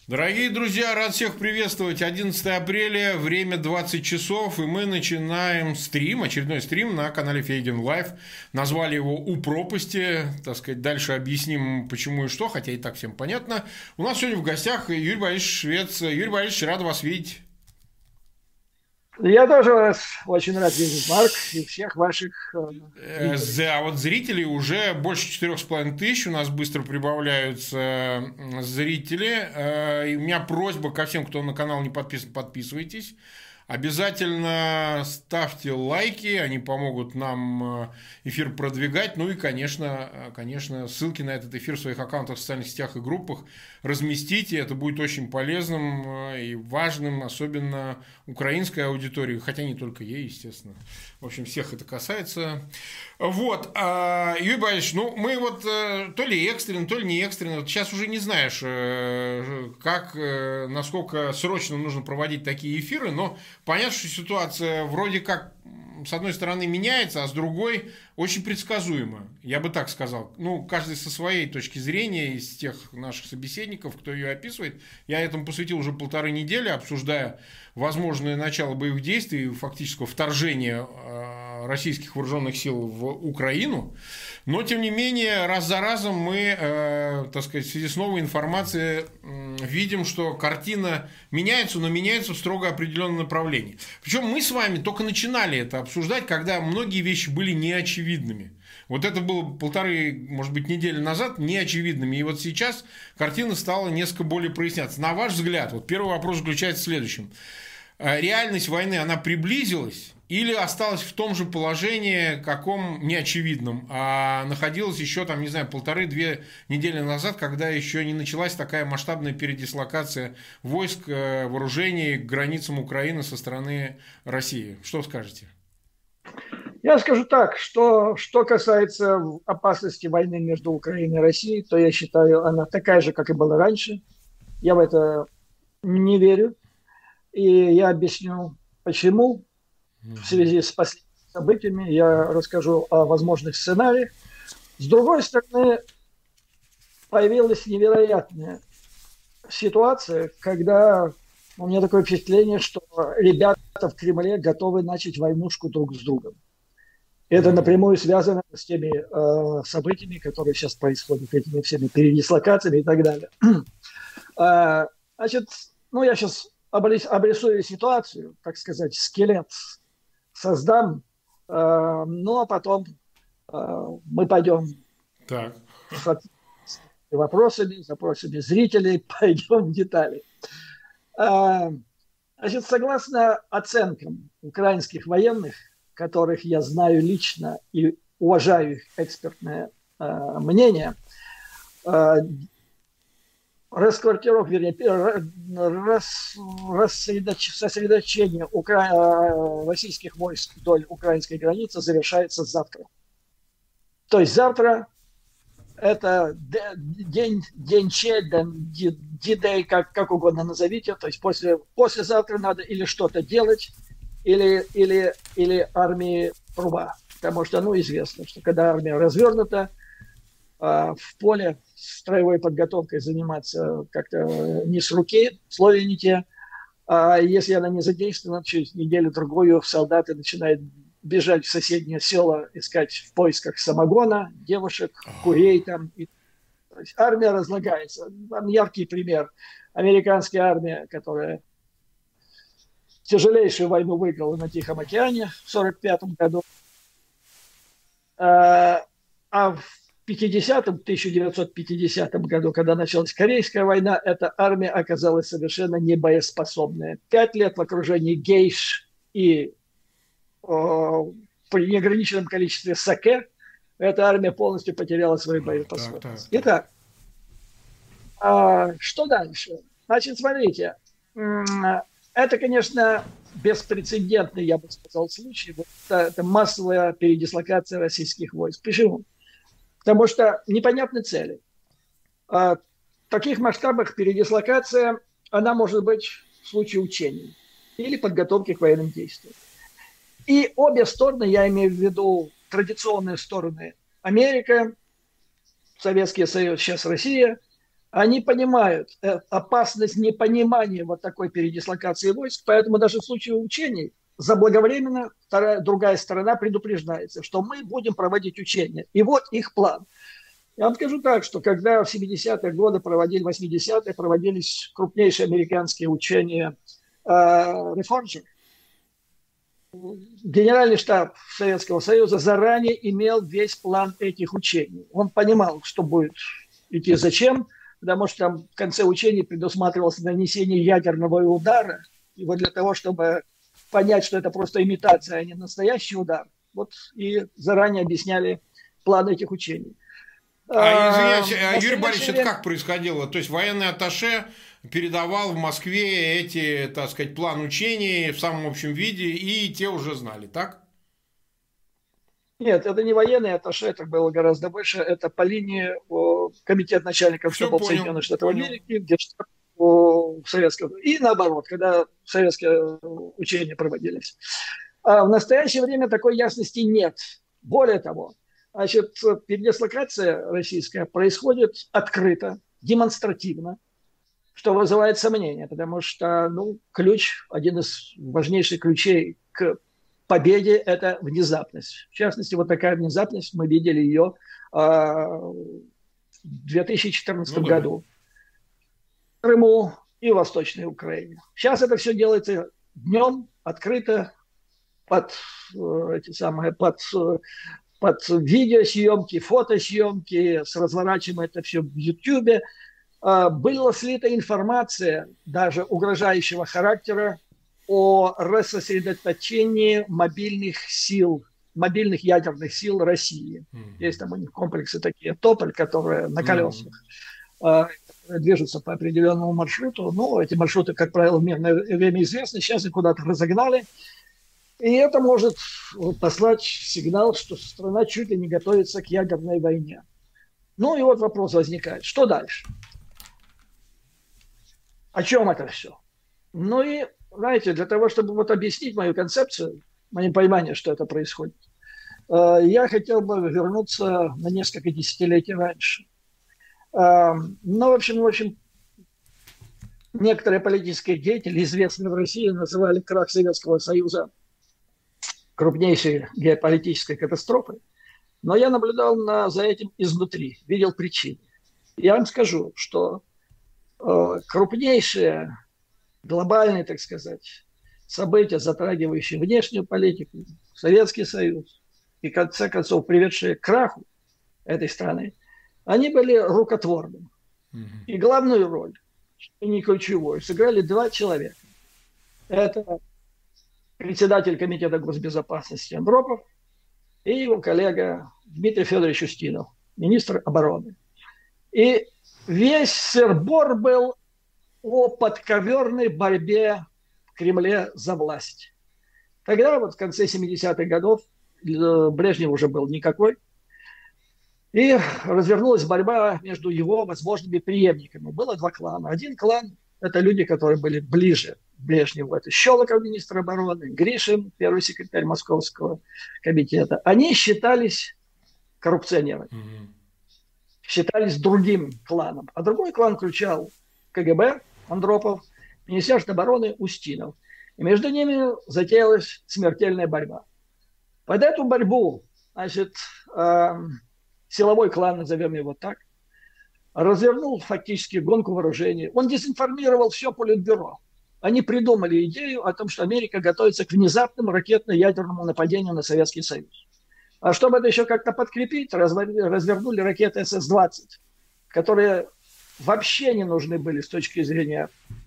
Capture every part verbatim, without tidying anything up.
Дорогие друзья, рад всех приветствовать. одиннадцатое апреля, время двадцать часов, и мы начинаем стрим, очередной стрим на канале Фейгин Лайв. Назвали его «У пропасти», так сказать, дальше объясним, почему и что, хотя и так всем понятно. У нас сегодня в гостях Юрий Борисович Швец. Юрий Борисович, рад вас видеть. Я тоже вас очень рад видеть, Марк, и всех ваших э, А вот зрителей уже больше четырех с половиной тысяч, у нас быстро прибавляются зрители. И у меня просьба ко всем, кто на канал не подписан, подписывайтесь. Обязательно ставьте лайки, они помогут нам эфир продвигать. Ну и, конечно, конечно, ссылки на этот эфир в своих аккаунтах в социальных сетях и группах разместите. Это будет очень полезным и важным, особенно украинской аудитории, хотя не только ей, естественно. В общем, всех это касается. Вот, Юрий Борисович, ну мы вот то ли экстренно, то ли не экстренно, вот сейчас уже не знаешь, как, насколько срочно нужно проводить такие эфиры, но понятно, что ситуация вроде как с одной стороны меняется, а с другой очень предсказуема, я бы так сказал. Ну, каждый со своей точки зрения из тех наших собеседников, кто ее описывает. Я этому посвятил уже полторы недели, обсуждая возможное начало боевых действий, фактического вторжения российских вооруженных сил в Украину. Но, тем не менее, раз за разом мы, э, так сказать, в связи с новой информацией э, видим, что картина меняется, но меняется в строго определенном направлении. Причем мы с вами только начинали это обсуждать, когда многие вещи были неочевидными. Вот это было полторы, может быть, недели назад неочевидными. И вот сейчас картина стала несколько более проясняться. На ваш взгляд, вот первый вопрос заключается в следующем. Реальность войны, она приблизилась или осталась в том же положении, каком неочевидном, а находилась еще, там, не знаю, полторы-две недели назад, когда еще не началась такая масштабная передислокация войск, вооружений к границам Украины со стороны России? Что скажете? Я скажу так, что, что касается опасности войны между Украиной и Россией, то я считаю, она такая же, как и была раньше. Я в это не верю. И я объясню, почему. В связи с последними событиями я расскажу о возможных сценариях. С другой стороны, появилась невероятная ситуация, когда у меня такое впечатление, что ребята в Кремле готовы начать войнушку друг с другом. Это напрямую связано с теми э, событиями, которые сейчас происходят, этими всеми передислокациями и так далее. э, значит, ну я сейчас обрисую ситуацию, так сказать, скелет создам, э, ну а потом э, мы пойдем так. с вопросами, запросами зрителей, пойдем в детали. Э, значит, согласно оценкам украинских военных, которых я знаю лично и уважаю их экспертное э, мнение, э, расквартировка, вернее, рас, рассредоч, сосредоточение укра... российских войск вдоль украинской границы завершается завтра. То есть завтра это день, день Че, день, как, как угодно назовите, то есть после, послезавтра надо или что-то делать, или, или, или армии труба. Потому что, ну, известно, что когда армия развернута, в поле строевой подготовкой заниматься как-то не с руки, условия не те. А если она не задействована, через неделю-другую солдаты начинают бежать в соседние села, искать в поисках самогона, девушек, курей там. И, то есть армия разлагается. Там яркий пример. Американская армия, которая тяжелейшую войну выиграла на Тихом океане в сорок пятом году. А, а в пятидесятом, тысяча девятьсот пятидесятом году, когда началась Корейская война, эта армия оказалась совершенно небоеспособная. Пять лет в окружении гейш и о, при неограниченном количестве саке эта армия полностью потеряла свою боеспособность. Итак, а, что дальше? Значит, смотрите, это, конечно, беспрецедентный, я бы сказал, случай. Это, это массовая передислокация российских войск. Почему? Потому что непонятны цели. В таких масштабах передислокация, она может быть в случае учений или подготовки к военным действиям. И обе стороны, я имею в виду традиционные стороны Америка, Советский Союз, сейчас Россия, Они понимают э, опасность непонимания вот такой передислокации войск, поэтому даже в случае учений заблаговременно вторая, другая сторона предупреждается, что мы будем проводить учения. И вот их план. Я вам скажу так, что когда в семидесятые годы проводили, восьмидесятые проводились крупнейшие американские учения э, Reforger, Генеральный штаб Советского Союза заранее имел весь план этих учений. Он понимал, что будет идти зачем, потому что там в конце учений предусматривалось нанесение ядерного удара. И вот для того, чтобы понять, что это просто имитация, а не настоящий удар, вот и заранее объясняли план этих учений. А, извиняюсь, а, Юрий Борисович, время... это как происходило? То есть военный атташе передавал в Москве эти, так сказать, план учений в самом общем виде, и те уже знали, так? Нет, это не военный атташе, это было гораздо больше. Это по линии о, комитет начальников штабов Соединенных Штатов Америки, где штаб советского. И наоборот, когда советские учения проводились. А в настоящее время такой ясности нет. Более того, значит, передислокация российская происходит открыто, демонстративно, что вызывает сомнения, потому что ну, ключ, один из важнейших ключей к победе – это внезапность. В частности, вот такая внезапность, мы видели ее э, в две тысячи четырнадцатом ну, да. году в Крыму и в Восточной Украине. Сейчас это все делается днем, открыто, под, э, эти самые, под, э, под видеосъемки, фотосъемки, с разворачиваем это все в Ютьюбе. Э, была слита информация, даже угрожающего характера, о рассосредоточении мобильных сил, мобильных ядерных сил России. Mm-hmm. Есть там у них комплексы такие, Тополь, которые на колесах mm-hmm. э, движутся по определенному маршруту. Ну, эти маршруты, как правило, в мирное время известны, сейчас их куда-то разогнали. И это может послать сигнал, что страна чуть ли не готовится к ядерной войне. Ну и вот вопрос возникает, что дальше? О чем это все? Ну и знаете, для того, чтобы вот объяснить мою концепцию, мое понимание, что это происходит, я хотел бы вернуться на несколько десятилетий раньше. Ну, в общем, в общем, некоторые политические деятели, известные в России, называли крах Советского Союза крупнейшей геополитической катастрофой. Но я наблюдал на, за этим изнутри, видел причины. Я вам скажу, что э, крупнейшие глобальные, так сказать, события, затрагивающие внешнюю политику, Советский Союз и, в конце концов, приведшие к краху этой страны, они были рукотворными. Mm-hmm. И главную роль, и не ключевую, сыграли два человека. Это председатель Комитета госбезопасности Андропов и его коллега Дмитрий Федорович Устинов, министр обороны. И весь сыр-бор был о подковерной борьбе в Кремле за власть. Тогда, вот в конце семидесятых годов, Брежнев уже был никакой, и развернулась борьба между его возможными преемниками. Было два клана. Один клан – это люди, которые были ближе к Брежневу. Это Щелоков, министр обороны, Гришин, первый секретарь Московского комитета. Они считались коррупционерами, mm-hmm. считались другим кланом. А другой клан включал КГБ, Андропов, Министерство обороны Устинов. И между ними затеялась смертельная борьба. Под эту борьбу, значит, э, силовой клан, назовем его так, развернул фактически гонку вооружений. Он дезинформировал все политбюро. Они придумали идею о том, что Америка готовится к внезапному ракетно-ядерному нападению на Советский Союз. А чтобы это еще как-то подкрепить, развернули ракеты эс эс двадцать, которые вообще не нужны были с точки зрения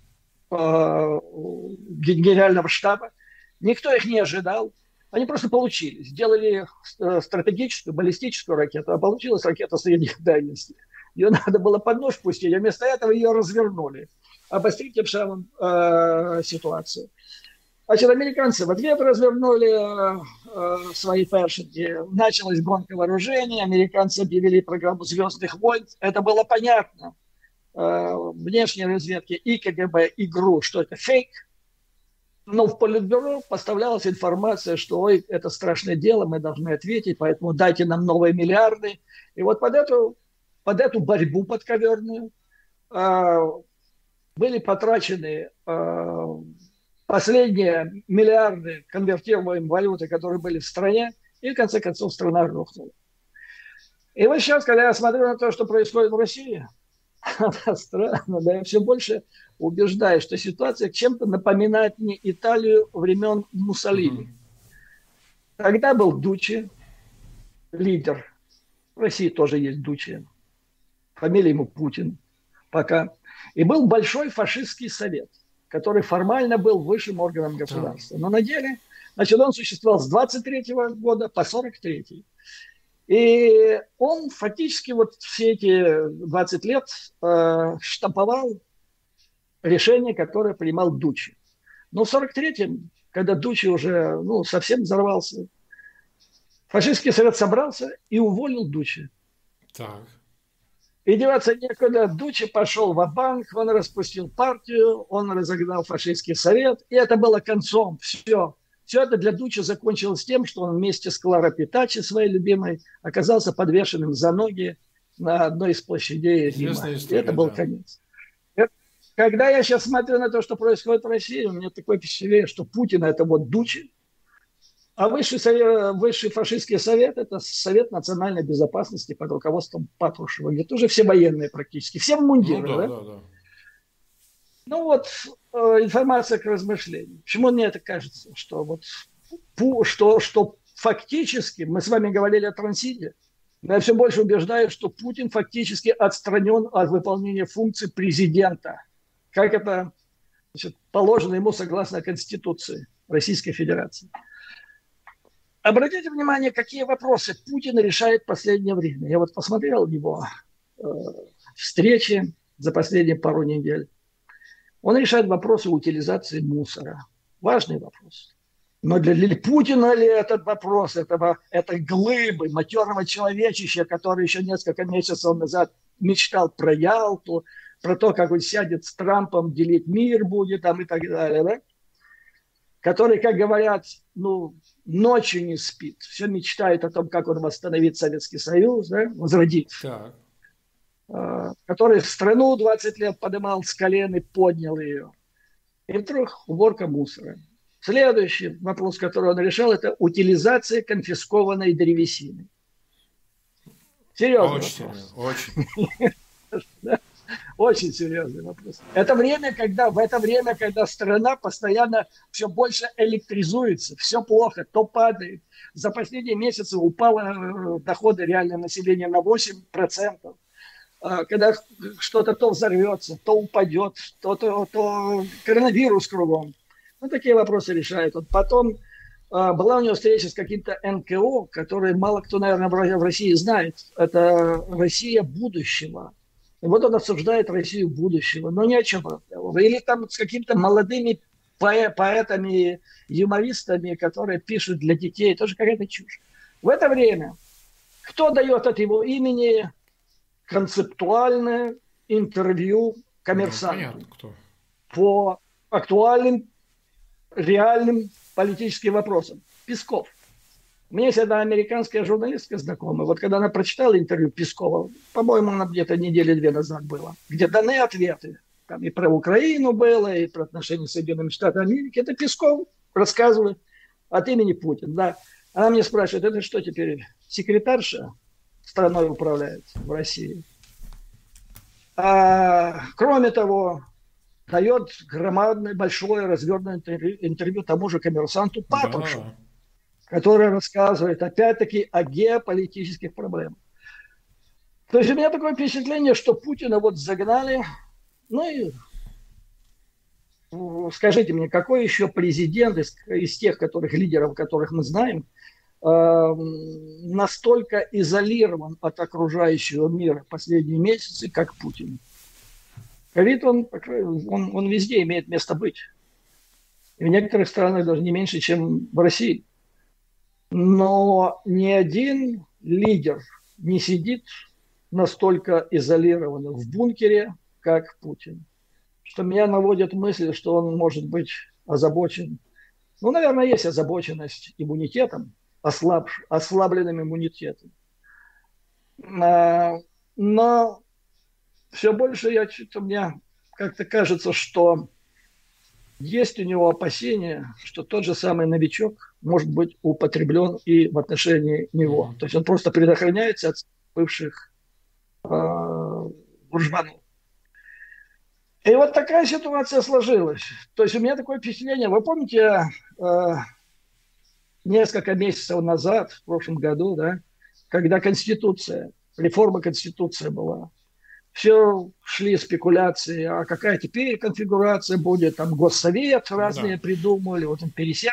э, генерального штаба. Никто их не ожидал. Они просто получили. Сделали стратегическую, баллистическую ракету, а получилась ракета средних дальностей. Ее надо было под нож пустить, а вместо этого ее развернули. Обострить тем самым э, ситуацию. Значит, американцы в ответ развернули э, э, свои першинги. Началась гонка вооружений. Американцы объявили программу «Звездных войн». Это было понятно. Внешней разведки и КГБ, и ГРУ, что это фейк. Но в Политбюро поставлялась информация, что ой, это страшное дело, мы должны ответить, поэтому дайте нам новые миллиарды. И вот под эту, под эту борьбу подковерную были потрачены последние миллиарды конвертируемой валюты, которые были в стране, и в конце концов страна рухнула. И вот сейчас, когда я смотрю на то, что происходит в России, это странно, да, я все больше убеждаюсь, что ситуация чем-то напоминает мне Италию времен Муссолини. Тогда был Дуччи, лидер. В России тоже есть Дуччи. Фамилия ему Путин пока. И был Большой фашистский совет, который формально был высшим органом государства. Но на деле, значит, он существовал с двадцать третьего года по сорок третий. И он фактически вот все эти двадцать лет э, штамповал решения, которые принимал Дуччи. Но в сорок третьем, когда Дуччи уже ну, совсем взорвался, фашистский совет собрался и уволил Дуччи. Так. И деваться некуда. Дуччи пошел ва-банк, он распустил партию, он разогнал фашистский совет. И это было концом. Все. Все это для Дуччи закончилось тем, что он вместе с Кларо Питачи, своей любимой, оказался подвешенным за ноги на одной из площадей Рима. И это был да. конец. Когда я сейчас смотрю на то, что происходит в России, у меня такое впечатление, что Путин – это вот Дуччи, а высший, совет, высший фашистский совет – это Совет национальной безопасности под руководством Патрушева, где тоже все военные практически, все в мундирах. Ну, да, да? Да, да. Ну вот, э, информация к размышлению. Почему мне это кажется, что, вот, что, что фактически, мы с вами говорили о трансиде, но я все больше убеждаюсь, что Путин фактически отстранен от выполнения функций президента, как это значит, положено ему согласно Конституции Российской Федерации. Обратите внимание, какие вопросы Путин решает в последнее время. Я вот посмотрел его э, встречи за последние пару недель. Он решает вопросы утилизации мусора. Важный вопрос. Но для, для Путина ли этот вопрос, этого, этой глыбы, матерого человечища, который еще несколько месяцев назад мечтал про Ялту, про то, как он сядет с Трампом, делить мир будет там, и так далее, да? Который, как говорят, ну, ночью не спит, все мечтает о том, как он восстановит Советский Союз, да? Возродит. Так. Который страну двадцать лет поднимал с колен и поднял ее. И вдруг уборка мусора. Следующий вопрос, который он решал, это утилизация конфискованной древесины. Серьезный очень вопрос. Очень. Очень серьезный вопрос. Это время, когда, в это время, когда страна постоянно все больше электризуется, все плохо, то падает. За последние месяцы упало доходы реального населения на восемь процентов. Когда что-то то взорвется, то упадет, то, то, то коронавирус кругом. Ну, такие вопросы решает. Вот потом а, была у него встреча с каким-то эн ка о, который мало кто, наверное, в России знает. Это Россия будущего. И вот он обсуждает Россию будущего, но ни о чем. Или там с какими-то молодыми поэтами, юмористами, которые пишут для детей. Тоже какая-то чушь. В это время кто дает от его имени концептуальное интервью коммерсанту ну, понятно, кто. По актуальным, реальным политическим вопросам? Песков. У меня есть одна американская журналистка знакомая. Вот когда она прочитала интервью Пескова, по-моему, она где-то недели две назад была, где даны ответы. Там и про Украину было, и про отношения с Соединенными Штатами Америки. Это Песков рассказывает от имени Путина. Да. Она мне спрашивает, это что теперь, секретарша страной управляет в России? А, кроме того, дает громадное, большое, развернутое интервью, интервью тому же коммерсанту Патрушеву, да. который рассказывает, опять-таки, о геополитических проблемах. То есть у меня такое впечатление, что Путина вот загнали. Ну и скажите мне, какой еще президент из, из тех, которых, лидеров, которых мы знаем, настолько изолирован от окружающего мира последние месяцы, как Путин. Ковид, он, он, он везде имеет место быть. И в некоторых странах даже не меньше, чем в России. Но ни один лидер не сидит настолько изолированно в бункере, как Путин. Что меня наводит мысль, что он может быть озабочен. Ну, наверное, есть озабоченность иммунитетом, Ослаб, ослабленным иммунитетом. Но все больше я что-то мне как-то кажется, что есть у него опасения, что тот же самый новичок может быть употреблен и в отношении него. Мгм. То есть он просто предохраняется от бывших э, буржванов. И вот такая ситуация сложилась. То есть у меня такое впечатление. Вы помните, э, несколько месяцев назад, в прошлом году, да, когда Конституция, реформа Конституции была, все шли спекуляции, а какая теперь конфигурация будет, там Госсовет Ну разные да. придумали, вот он пересядет.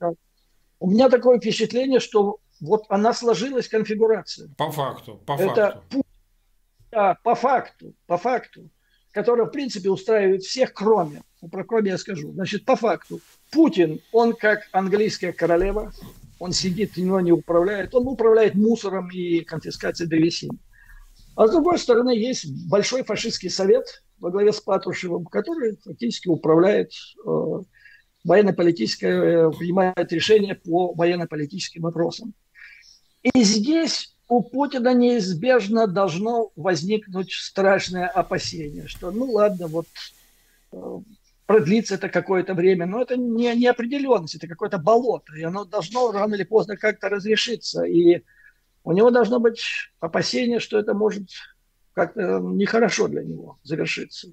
У меня такое впечатление, что вот она сложилась, конфигурация. По факту, по Это факту. да, по факту, по факту, которая, в принципе, устраивает всех, кроме, ну, про кроме я скажу, значит, по факту, Путин, он как английская королева, он сидит, него не управляет, он управляет мусором и конфискацией древесины. А с другой стороны, есть большой фашистский совет во главе с Патрушевым, который фактически управляет э, военно-политическое, принимает решения по военно-политическим вопросам. И здесь у Путина неизбежно должно возникнуть страшное опасение, что ну ладно, вот э, продлится это какое-то время, но это не неопределенность, это какое-то болото, и оно должно рано или поздно как-то разрешиться. И у него должно быть опасение, что это может как-то нехорошо для него завершиться.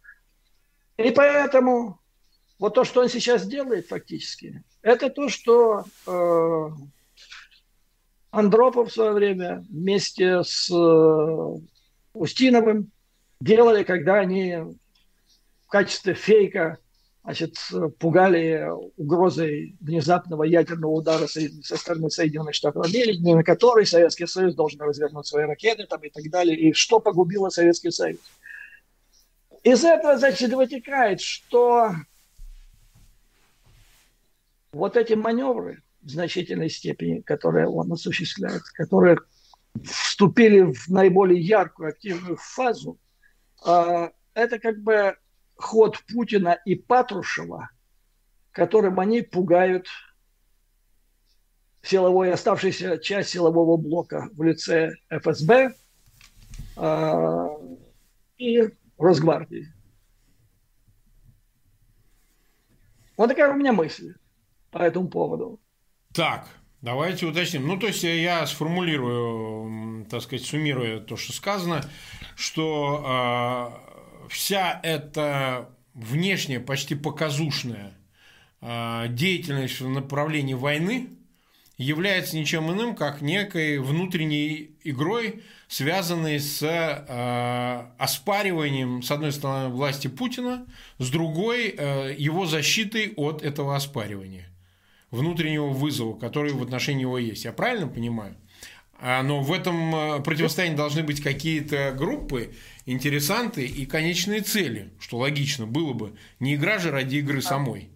И поэтому вот то, что он сейчас делает фактически, это то, что э, Андропов в свое время вместе с э, Устиновым делали, когда они в качестве фейка, значит, пугали угрозой внезапного ядерного удара со стороны Соединенных Штатов Америки, на который Советский Союз должен развернуть свои ракеты там, и так далее. И что погубило Советский Союз? Из этого, значит, вытекает, что вот эти маневры в значительной степени, которые он осуществляет, которые вступили в наиболее яркую активную фазу, это как бы ход Путина и Патрушева, которым они пугают силовой, оставшуюся часть силового блока в лице эф эс бэ и Росгвардии. Вот такая у меня мысль по этому поводу. Так, давайте уточним. Ну, то есть я сформулирую, так сказать, суммируя то, что сказано, что э, вся эта внешняя, почти показушная э, деятельность в направлении войны является ничем иным, как некой внутренней игрой, связанной с э, оспариванием, с одной стороны, власти Путина, с другой э, его защитой от этого оспаривания, внутреннего вызова, который в отношении него есть. Я правильно понимаю? Но в этом противостоянии должны быть какие-то группы, интересанты и конечные цели, что логично было бы. Не игра же ради игры самой.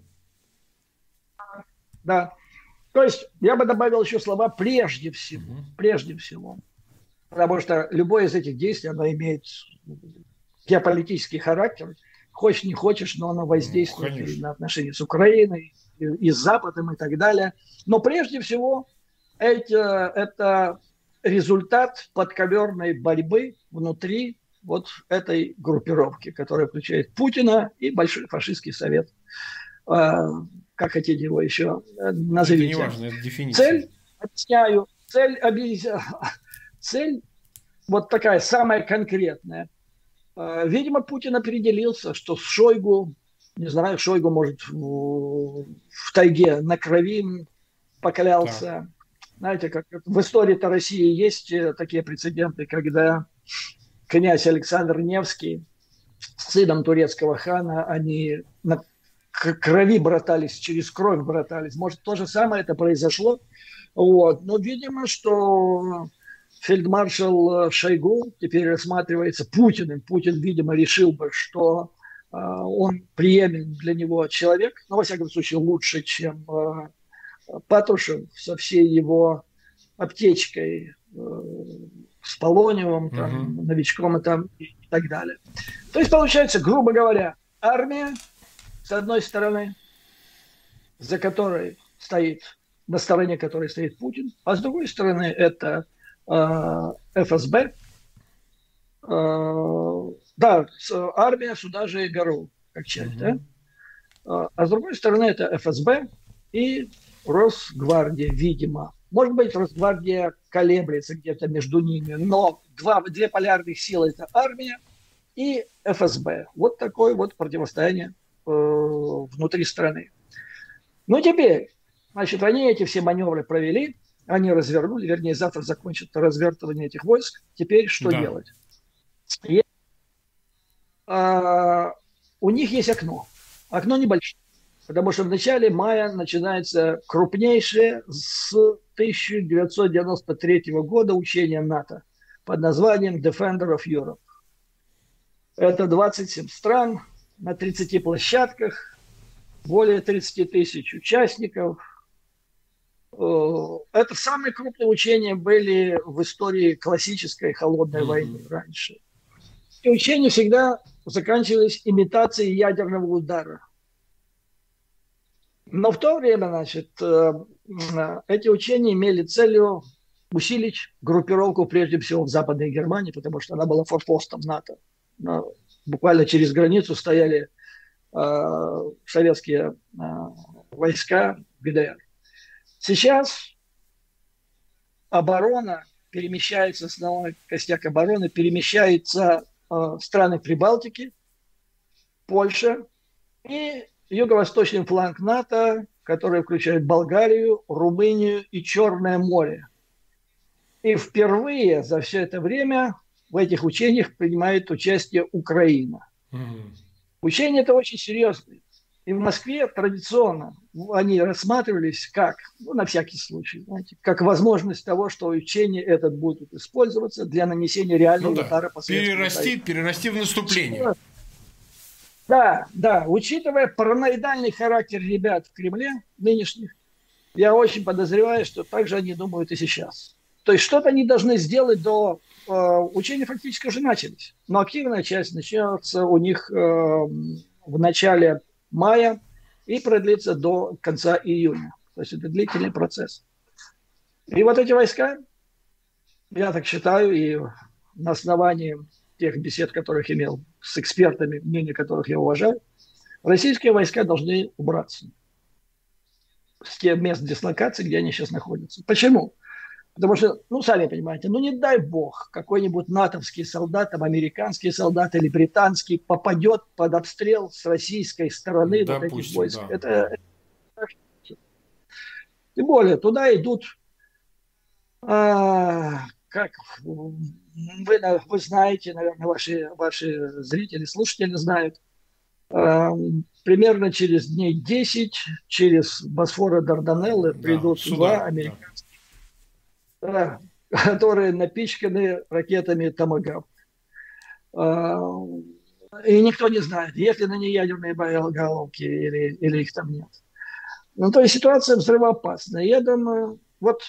Да. То есть я бы добавил еще слова «прежде всего». Угу. Прежде всего. Потому что любое из этих действий, оно имеет геополитический характер. Хочешь, не хочешь, но оно воздействует ну, и на отношения с Украиной, и, и с Западом, и так далее. Но прежде всего это, это результат подковерной борьбы внутри вот этой группировки, которая включает Путина и Большой фашистский совет. Как хотите его еще назовите. Это не важно, это дефиниция. Цель, объясняю, цель, объясняю, цель вот такая, самая конкретная. Видимо, Путин определился, что с Шойгу, не знаю, Шойгу, может, в, в тайге на крови поклялся. Так. Знаете, как в истории-то России есть такие прецеденты, когда князь Александр Невский с сыном турецкого хана, они на крови братались, через кровь братались. Может, то же самое это произошло. Вот. Но, видимо, что фельдмаршал Шойгу теперь рассматривается Путиным. Путин, видимо, решил бы, что э, он приемен для него человек, но, во всяком случае, лучше, чем э, Патрушев со всей его аптечкой, э, с Полониевым, там, угу. новичком и, там, и так далее. То есть, получается, грубо говоря, армия, с одной стороны, за которой стоит, на стороне которой стоит Путин, а с другой стороны, это э, эф эс бэ, э, Да, армия сюда же и ГРУ, как часть, угу. да? А с другой стороны, это эф эс бэ и Росгвардия, видимо. Может быть, Росгвардия колеблется где-то между ними, но два, две полярных силы – это армия и эф эс бэ. Вот такое вот противостояние э, внутри страны. Ну, теперь, значит, они эти все маневры провели, они развернули, вернее, завтра закончат развертывание этих войск. Теперь что да. делать? И, а, у них есть окно. Окно небольшое, потому что в начале мая начинается крупнейшее с тысяча девятьсот девяносто третьего года учение НАТО под названием Defender of Europe. Это двадцать семь стран на тридцати площадках, более тридцати тысяч участников. Это самые крупные учения были в истории классической холодной mm-hmm. войны раньше. И учения всегда заканчивались имитацией ядерного удара. Но в то время, значит, эти учения имели целью усилить группировку, прежде всего, в Западной Германии, потому что она была форпостом НАТО. Буквально через границу стояли э, советские э, войска гэ дэ эр. Сейчас оборона перемещается, основной костяк обороны перемещается э, в страны Прибалтики, Польша и юго-восточный фланг НАТО, который включает Болгарию, Румынию и Черное море. И впервые за все это время в этих учениях принимает участие Украина. Mm-hmm. Учения это очень серьезные. И в Москве традиционно они рассматривались как, ну, на всякий случай, знаете, как возможность того, что учения этот будут использоваться для нанесения реального ну, удара да. по перерасти, перерасти в наступление. Да, да. Учитывая параноидальный характер ребят в Кремле нынешних, я очень подозреваю, что так же они думают и сейчас. То есть что-то они должны сделать до... Э, учения фактически уже начались. Но активная часть начнется у них э, в начале мая и продлится до конца июня. То есть это длительный процесс. И вот эти войска, я так считаю, и на основании тех бесед, которых имел с экспертами, мнение которых я уважаю, российские войска должны убраться с тех мест дислокации, где они сейчас находятся. Почему? Потому что, ну, сами понимаете, ну, не дай бог, какой-нибудь натовский солдат, там, американский солдат или британский попадет под обстрел с российской стороны Допустим, вот этих войск. Да. Это, это... Тем более, туда идут, а, как вы, вы знаете, наверное, ваши, ваши зрители, слушатели знают, а, примерно через дней десять через Босфор и Дарданеллы да, придут сюда, два американских да, которые напичканы ракетами «Томагавк». И никто не знает, есть ли на ней ядерные боеголовки или, или их там нет. Ну, то есть ситуация взрывоопасная. Я думаю, вот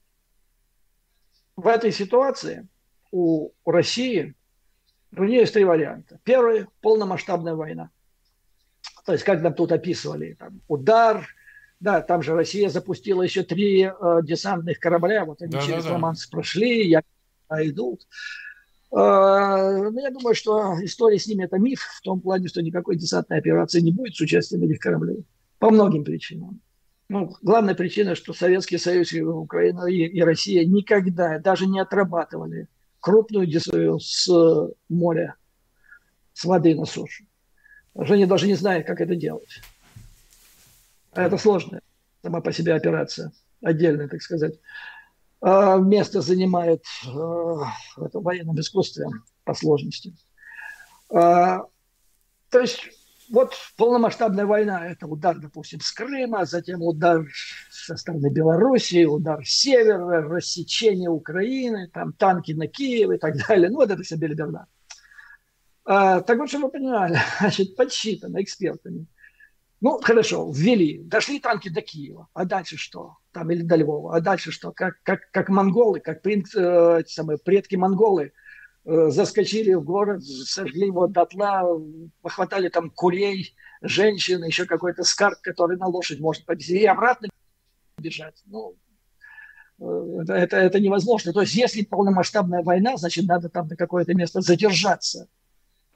в этой ситуации у России у нее есть три варианта. Первый – полномасштабная война. То есть, как нам тут описывали, там, удар. Да, там же Россия запустила еще три э, десантных корабля, вот они да, через да, Ла-Манш да. прошли, я, идут. Э, но я думаю, что история с ними это миф, в том плане, что никакой десантной операции не будет с участием этих кораблей. По многим причинам. Ну, главная причина, что Советский Союз, и Украина и, и Россия никогда даже не отрабатывали крупную десантную с моря, с воды на сушу. Потому что они даже не знают, как это делать. Это сложная сама по себе операция, отдельная, так сказать. Место занимает это в военном искусстве по сложности. То есть вот полномасштабная война – это удар, допустим, с Крыма, затем удар со стороны Белоруссии, удар с севера, рассечение Украины, там танки на Киев и так далее. Ну вот это вся белиберда. Так вот, чтобы вы понимали, значит, подсчитано экспертами. Ну, хорошо, ввели, дошли танки до Киева, а дальше что? Там, или до Львова, а дальше что? Как, как, как монголы, как принц, э, самые предки монголы э, заскочили в город, сожгли его дотла, похватали там курей, женщин, еще какой-то скарб, который на лошадь может повезти, и обратно бежать. Ну, э, это, это, это невозможно. То есть, если полномасштабная война, значит, надо там на какое-то место задержаться.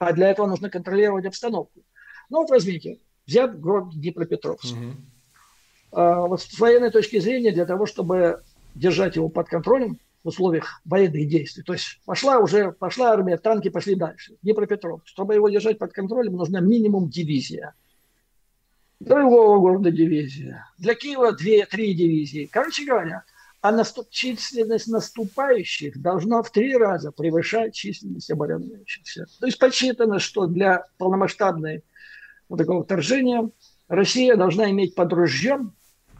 А для этого нужно контролировать обстановку. Ну вот возьмите, взят город Днепропетровск. Угу. А, вот с военной точки зрения, для того, чтобы держать его под контролем в условиях военных действий, то есть пошла уже, пошла армия, танки пошли дальше. Днепропетровск. Чтобы его держать под контролем, нужна минимум дивизия. Другого города дивизия. Для Киева две-три дивизии. Короче говоря, а наступ... численность наступающих должна в три раза превышать численность обороняющихся. То есть подсчитано, что для полномасштабной вот такого вторжения Россия должна иметь под ружьем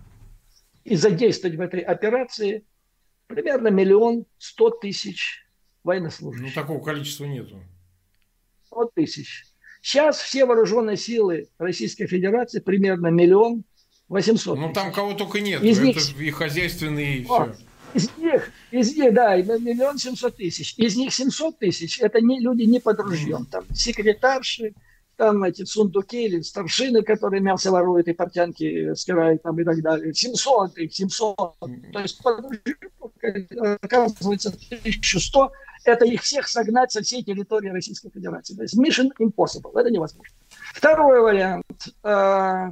и задействовать в этой операции примерно миллион сто тысяч военнослужащих. Ну, такого количества нету. сто тысяч. Сейчас все вооруженные силы Российской Федерации примерно миллион восемьсот тысяч. Ну, там кого только нет. Из Это них... и хозяйственные, и О, все. Из них, из них, да, миллион семьсот тысяч. Из них семьсот тысяч – это не, люди не под ружьем. Там секретарши, там эти сундуки или старшины, которые мясо воруют и портянки стирают там и так далее. семьсот их, семьсот. То есть под ружьем, оказывается, тысяча сто. Это их всех согнать со всей территории Российской Федерации. То есть mission impossible. Это невозможно. Второй вариант. Э,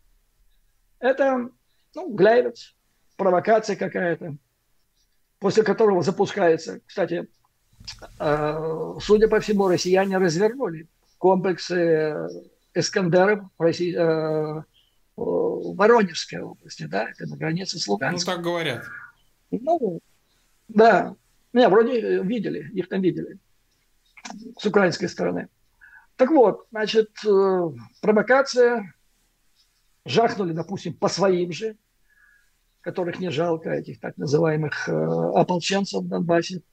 это, ну, Глайвец, провокация какая-то, после которого запускается. Кстати, э, судя по всему, россияне развернули комплексы Искандеров в России, э, в Воронежской области, да, это на границе с Луганском. Ну, так говорят. Ну, да. Не, вроде видели, их там видели с украинской стороны. Так вот, значит, провокация, жахнули, допустим, по своим же, которых не жалко, этих так называемых ополченцев в Донбассе.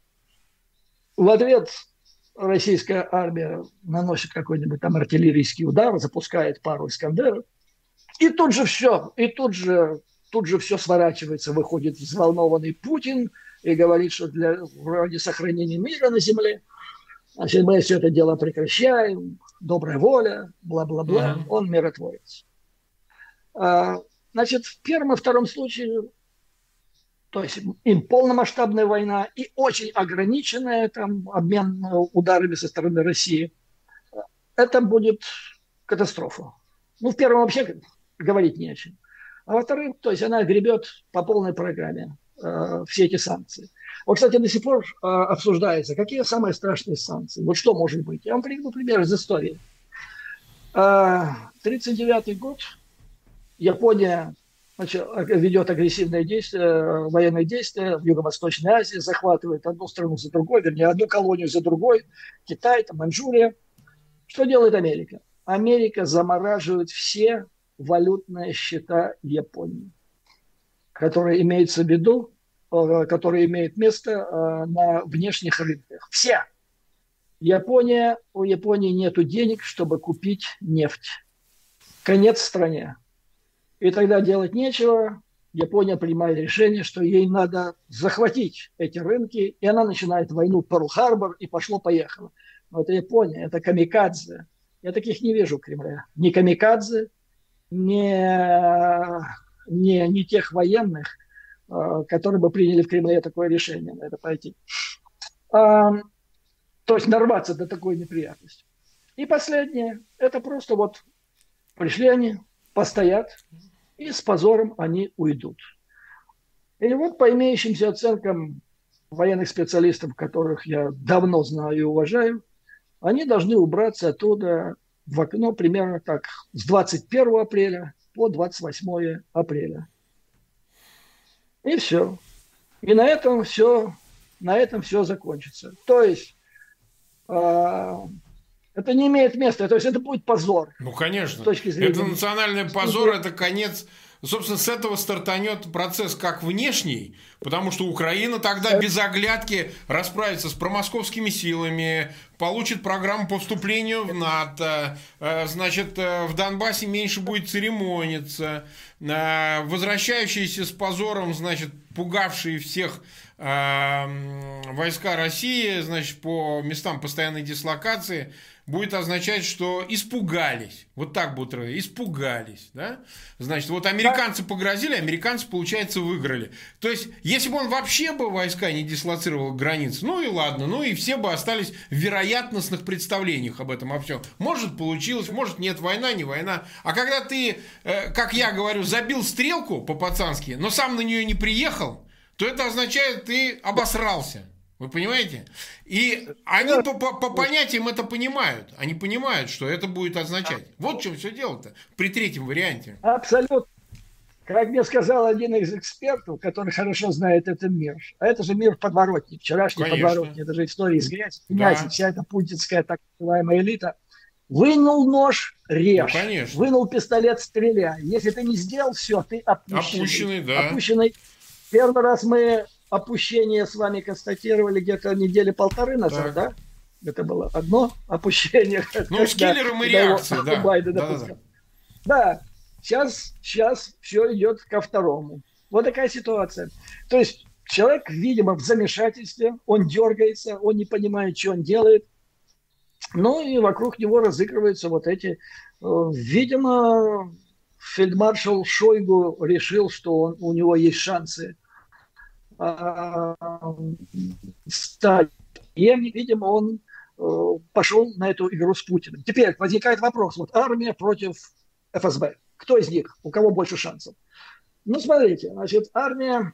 В ответ российская армия наносит какой-нибудь там артиллерийский удар, запускает пару Искандеров, и тут же все, и тут же, тут же все сворачивается, выходит взволнованный Путин, и говорит, что для вроде сохранения мира на земле, значит, мы все это дело прекращаем, добрая воля, бла-бла-бла, mm-hmm. он миротворец. А, значит, в первом и втором случае, то есть им полномасштабная война и очень ограниченная там обмен ударами со стороны России, это будет катастрофа. Ну, в первом вообще говорить не о чем. А во-вторых, то есть она гребет по полной программе все эти санкции. Вот, кстати, до сих пор э, обсуждается, какие самые страшные санкции. Вот что может быть. Я вам приведу пример из истории. тридцать девятый год. Япония значит, ведет агрессивные действия, военные действия в Юго-Восточной Азии, захватывает одну страну за другой, вернее, одну колонию за другой. Китай, там, Маньчжурия. Что делает Америка? Америка замораживает все валютные счета Японии, которые имеются в виду, которые имеют место на внешних рынках. Все. Япония, у Японии нет денег, чтобы купить нефть. Конец стране. И тогда делать нечего. Япония принимает решение, что ей надо захватить эти рынки, и она начинает войну Перл-Харбор, и пошло-поехало. Но это Япония, это камикадзе. Я таких не вижу в Кремле. Ни камикадзе, ни... Не, не тех военных, которые бы приняли в Кремле такое решение на это пойти. А, то есть нарваться до такой неприятности. И последнее, это просто вот пришли они, постоят, и с позором они уйдут. И вот по имеющимся оценкам военных специалистов, которых я давно знаю и уважаю, они должны убраться оттуда в окно примерно так с двадцать первого апреля по двадцать восьмое апреля. И все. И на этом все, на этом все закончится. То есть э, это не имеет места. То есть это будет позор. Ну, конечно. С точки зрения... Это национальный позор, это конец. Собственно, с этого стартанет процесс как внешний, потому что Украина тогда без оглядки расправится с промосковскими силами, получит программу по вступлению в НАТО, значит, в Донбассе меньше будет церемониться, возвращающиеся с позором, значит, пугавшие всех войска России, значит, по местам постоянной дислокации, будет означать, что испугались. Вот так будет, испугались. Да? Значит, вот американцы погрозили, американцы, получается, выиграли. То есть, Если бы он вообще бы войска не дислоцировал к границе, ну и ладно, ну и все бы остались в вероятностных представлениях об этом, о всем. Может, получилось, может, нет, война, не война. А когда ты, э, как я говорю, забил стрелку по-пацански, но сам на нее не приехал, то это означает, ты обосрался. Вы понимаете? И они по, по, по понятиям это понимают. Они понимают, что это будет означать. Вот в чем все дело-то при третьем варианте. Абсолютно. Как мне сказал один из экспертов, который хорошо знает этот мир, а это же мир подворотни, вчерашний Конечно. подворотни, это же история из грязи, Да. вся эта путинская так называемая элита. Вынул нож, режь. Ну, конечно. Вынул пистолет, стреляй. Если ты не сделал все, ты опущенный. Опущенный, да. Опущенный. Первый раз мы опущение с вами констатировали где-то недели полторы назад, так. да? Это было одно опущение. Ну, с киллером и реакцией, да. Да, да, да. Да, сейчас, сейчас все идет ко второму. Вот такая ситуация. То есть человек, видимо, в замешательстве, он дергается, он не понимает, что он делает. Ну и вокруг него разыгрываются вот эти... Видимо, фельдмаршал Шойгу решил, что он, у него есть шансы стать. И, видимо, он пошел на эту игру с Путиным. Теперь возникает вопрос. Вот армия против эф эс бэ. Кто из них? У кого больше шансов? Ну, смотрите. Значит, армия...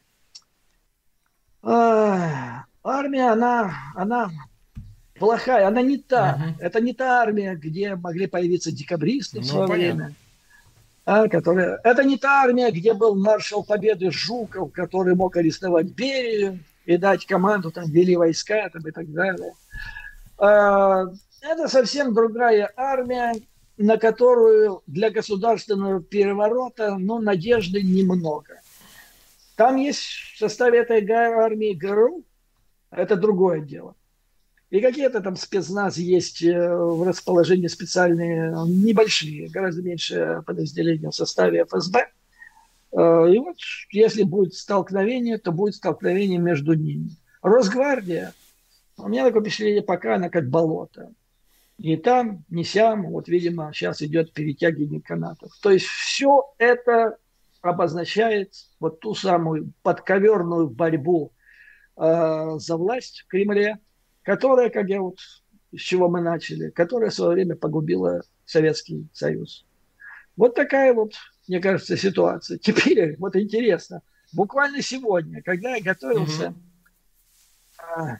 Армия, она... она плохая, она не та. Uh-huh. Это не та армия, где могли появиться декабристы в ну, свое понятно. время. А, которая... Это не та армия, где был маршал Победы Жуков, который мог арестовать Берию и дать команду, там, вели войска там, и так далее. А, это совсем другая армия, на которую для государственного переворота ну, надежды немного. Там есть в составе этой армии ГРУ, это другое дело. И какие-то там спецназ есть в расположении специальные, небольшие, гораздо меньше подразделения в составе эф эс бэ. И вот если будет столкновение, то будет столкновение между ними. Росгвардия, у меня такое впечатление, пока она как болото. Ни там, ни сям, вот, видимо, сейчас идет перетягивание канатов. То есть все это обозначает вот ту самую подковерную борьбу э, за власть в Кремле, которая, как я вот, с чего мы начали, которая в свое время погубила Советский Союз. Вот такая вот, мне кажется, ситуация. Теперь, вот интересно, буквально сегодня, когда я готовился, угу. а,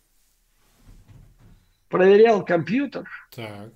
проверял компьютер, так.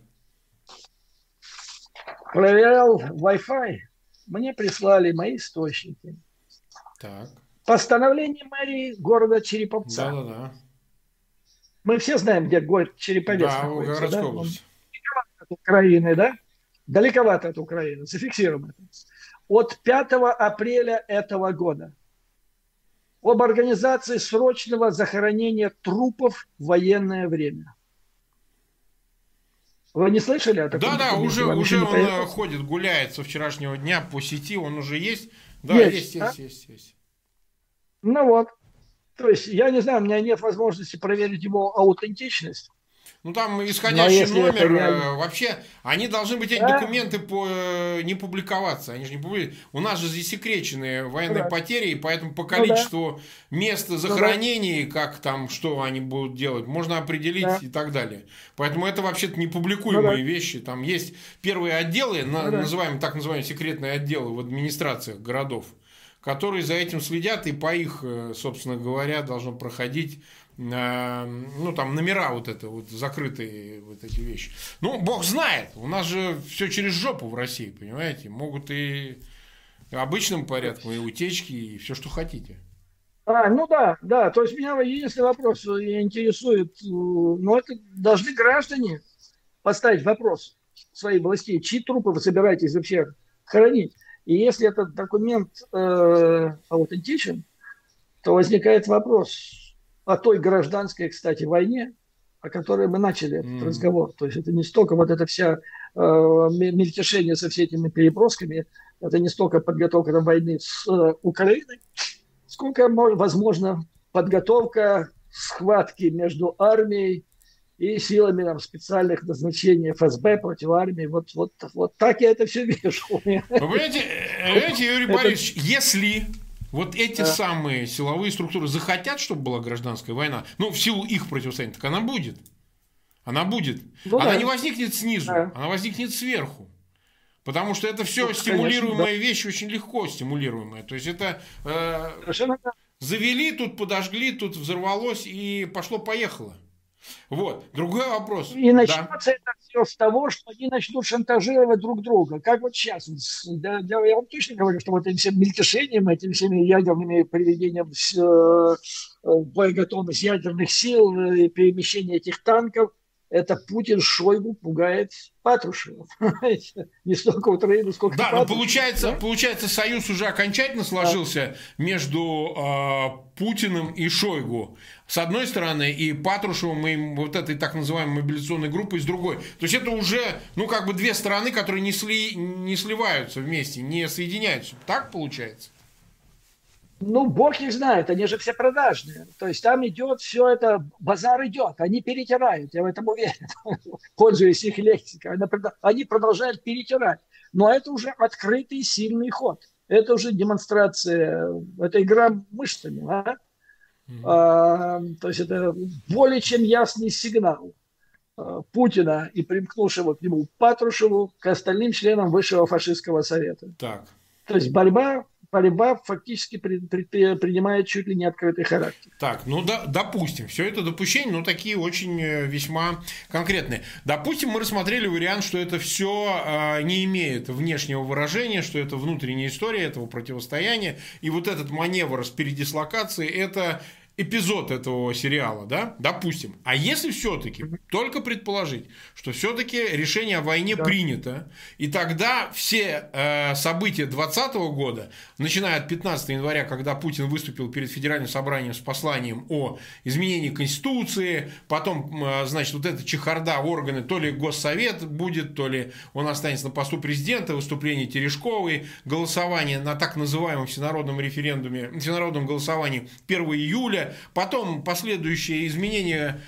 проверял Wi-Fi, мне прислали мои источники. Так. Постановление мэрии города Череповца. Да-да-да. Мы все знаем, где город Череповец да, находится. Да, область. Далековато от Украины, да? Далековато от Украины. Зафиксируем это. От пятого апреля этого года об организации срочного захоронения трупов в военное время. Вы не слышали о таком? Да, да, уже, уже он появился? ходит, гуляет со вчерашнего дня по сети, он уже есть. Да, есть, есть, а? есть, есть, есть. Ну вот. То есть, я не знаю, у меня нет возможности проверить его аутентичность. Ну, там исходящий номер, реально... вообще, они должны быть, эти да. документы по, не публиковаться. Они же не публикуют. У нас же засекреченные военные да. потери, и поэтому по количеству ну, да. мест захоронений, ну, да. как там, что они будут делать, можно определить да. и так далее. Поэтому это вообще-то непубликуемые ну, да. вещи. Там есть первые отделы, ну, на, да. называемые, так называемые секретные отделы в администрациях городов, которые за этим следят, и по их, собственно говоря, должно проходить, ну, там, номера вот это, вот, закрытые вот эти вещи. Ну, бог знает, у нас же все через жопу в России, понимаете, могут и обычным порядком, и утечки, и все, что хотите. А, ну да, да, то есть меня единственный вопрос интересует, ну, это должны граждане поставить вопрос своей власти, чьи трупы вы собираетесь вообще хоронить. И если этот документ э, аутентичен, то возникает вопрос о той гражданской, кстати, войне, о которой мы начали этот mm. разговор. То есть это не столько вот это вся э, мельтешение со всеми этими перебросками, это не столько подготовка там, войны с э, Украиной, сколько, возможно, подготовка схватки между армией и силами там, специальных назначений эф эс бэ против армии. Вот, вот, вот так я это все вижу. Вы понимаете, понимаете Юрий Борисович, если Вот эти да. самые силовые структуры захотят, чтобы была гражданская война, ну, в силу их противостояния, так она будет. Она будет. Ну, она да. не возникнет снизу, да. она возникнет сверху. Потому что это все ну, стимулируемые конечно, да. вещи, очень легко стимулируемые. То есть это э, завели, тут подожгли, тут взорвалось и пошло-поехало. Вот. Другой вопрос. И начнется да. это все с того, что они начнут шантажировать друг друга. Как вот сейчас. Да, да, я вам точно говорю, что вот этим всем мельтешением, этими всеми ядерными приведением в боеготовность ядерных сил, перемещение этих танков, это Путин Шойгу пугает Патрушева. Не столько Украину, сколько да, Патрушева. Но получается, да? получается, союз уже окончательно сложился да. между э, Путиным и Шойгу. С одной стороны, и Патрушевым, и вот этой так называемой мобилизационной группой с другой. То есть это уже, ну, как бы две стороны, которые не, сли, не сливаются вместе, не соединяются. Так получается? Ну, бог их знает, они же все продажные. То есть там идет все это, базар идет, они перетирают, я в этом уверен, пользуясь их лексикой. Они продолжают перетирать. Но это уже открытый сильный ход. Это уже демонстрация, это игра мышцами. А? Mm-hmm. А, то есть это более чем ясный сигнал а, Путина и примкнувшего к нему Патрушеву к остальным членам Высшего фашистского совета. Так. То есть борьба... борьба фактически при, при, принимает чуть ли не открытый характер. Так, ну да, допустим, все это допущения, но такие очень весьма конкретные. Допустим, мы рассмотрели вариант, что это все э, не имеет внешнего выражения, что это внутренняя история этого противостояния, и вот этот маневр с передислокацией – это эпизод этого сериала, да, допустим. А если все-таки только предположить, что все-таки решение о войне да. принято, и тогда все э, события двадцатого года, начиная от пятнадцатого января, когда Путин выступил перед Федеральным собранием с посланием о изменении Конституции, потом, э, значит, вот эта чехарда, органы, то ли Госсовет будет, то ли он останется на посту президента, выступление Терешковой, голосование на так называемом всенародном референдуме, всенародном голосовании первого июля, потом последующие изменения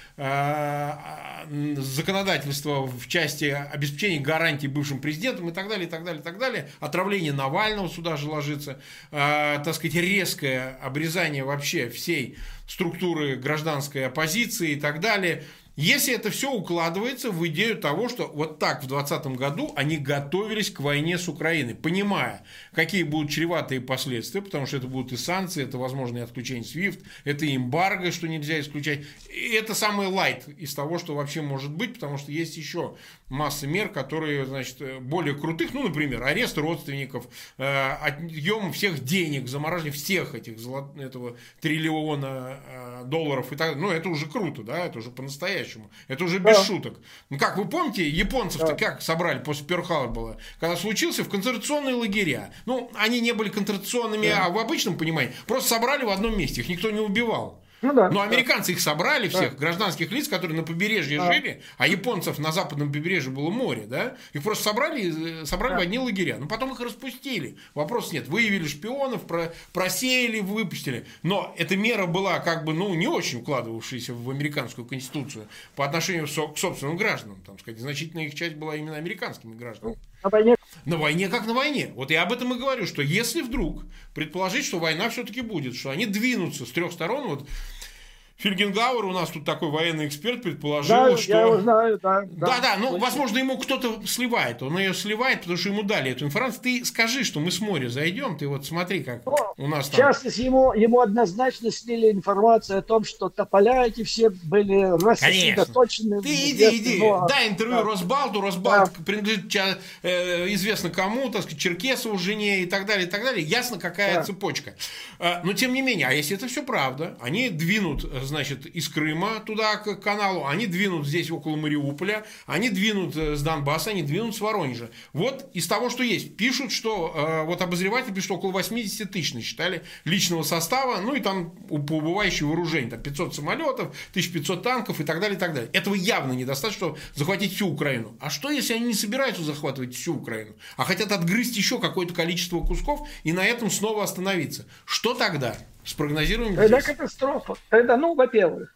э, законодательства в части обеспечения гарантий бывшим президентом и так далее, и так далее, и так далее. Отравление Навального сюда же ложится. Э, так сказать, резкое обрезание вообще всей структуры гражданской оппозиции и так далее. Если это все укладывается в идею того, что вот так в двадцатом году они готовились к войне с Украиной, понимая, какие будут чреватые последствия, потому что это будут и санкции, это возможное отключение свифт, это и эмбарго, что нельзя исключать. И это самый лайт из того, что вообще может быть, потому что есть еще масса мер, которые, значит, более крутых, ну, например, арест родственников, э, отъем всех денег, замораживание всех этих золот... этого триллиона э, долларов и так далее. Ну, это уже круто, да, это уже по-настоящему. Это уже без да. шуток. Ну, как вы помните, японцев-то да. как собрали после Пёрл-Харбора, когда случился в концентрационные лагеря. Ну, они не были концентрационными, да. а в обычном понимании. Просто собрали в одном месте, их никто не убивал. Ну, да, Но американцы да. их собрали, всех да. гражданских лиц, которые на побережье да. жили, а японцев на западном побережье было море, да? Их просто собрали, собрали да. в одни лагеря. Но потом их распустили. Вопрос нет. Выявили шпионов, про, просеяли, выпустили. Но эта мера была как бы, ну, не очень укладывавшаяся в американскую конституцию по отношению к собственным гражданам. Там, сказать, значительная их часть была именно американскими гражданами. На войне. На войне как на войне. Вот я об этом и говорю, что если вдруг предположить, что война все-таки будет, что они двинутся с трех сторон, вот Фельгенгауэр, у нас тут такой военный эксперт, предположил, да, что... я его знаю, да. Да, да, да, ну, возможно, ему кто-то сливает. Он ее сливает, потому что ему дали эту информацию. Ты скажи, что мы с моря зайдем, ты вот смотри, как ну, у нас там... В частности, ему, ему однозначно слили информацию о том, что тополя эти все были рассредоточены. Ты иди, иди, но... дай интервью да. Росбалту, Росбалт да. принадлежит э, известно кому, так сказать, Черкесову жене и так далее, и так далее. Ясно, какая да. цепочка. Э, но, тем не менее, а если это все правда, они двинут... значит, из Крыма туда, к каналу, они двинут здесь около Мариуполя, они двинут с Донбасса, они двинут с Воронежа. Вот из того, что есть. Пишут, что, э, вот обозреватели пишут, что около восемьдесят тысяч насчитали личного состава, ну и там по убывающему вооружению, там пятьсот самолетов, тысяча пятьсот танков и так далее, и так далее. Этого явно недостаточно, чтобы захватить всю Украину. А что, если они не собираются захватывать всю Украину, а хотят отгрызть еще какое-то количество кусков и на этом снова остановиться? Что тогда? Спрогнозируем Тогда здесь. Катастрофа. Тогда, ну, во-первых,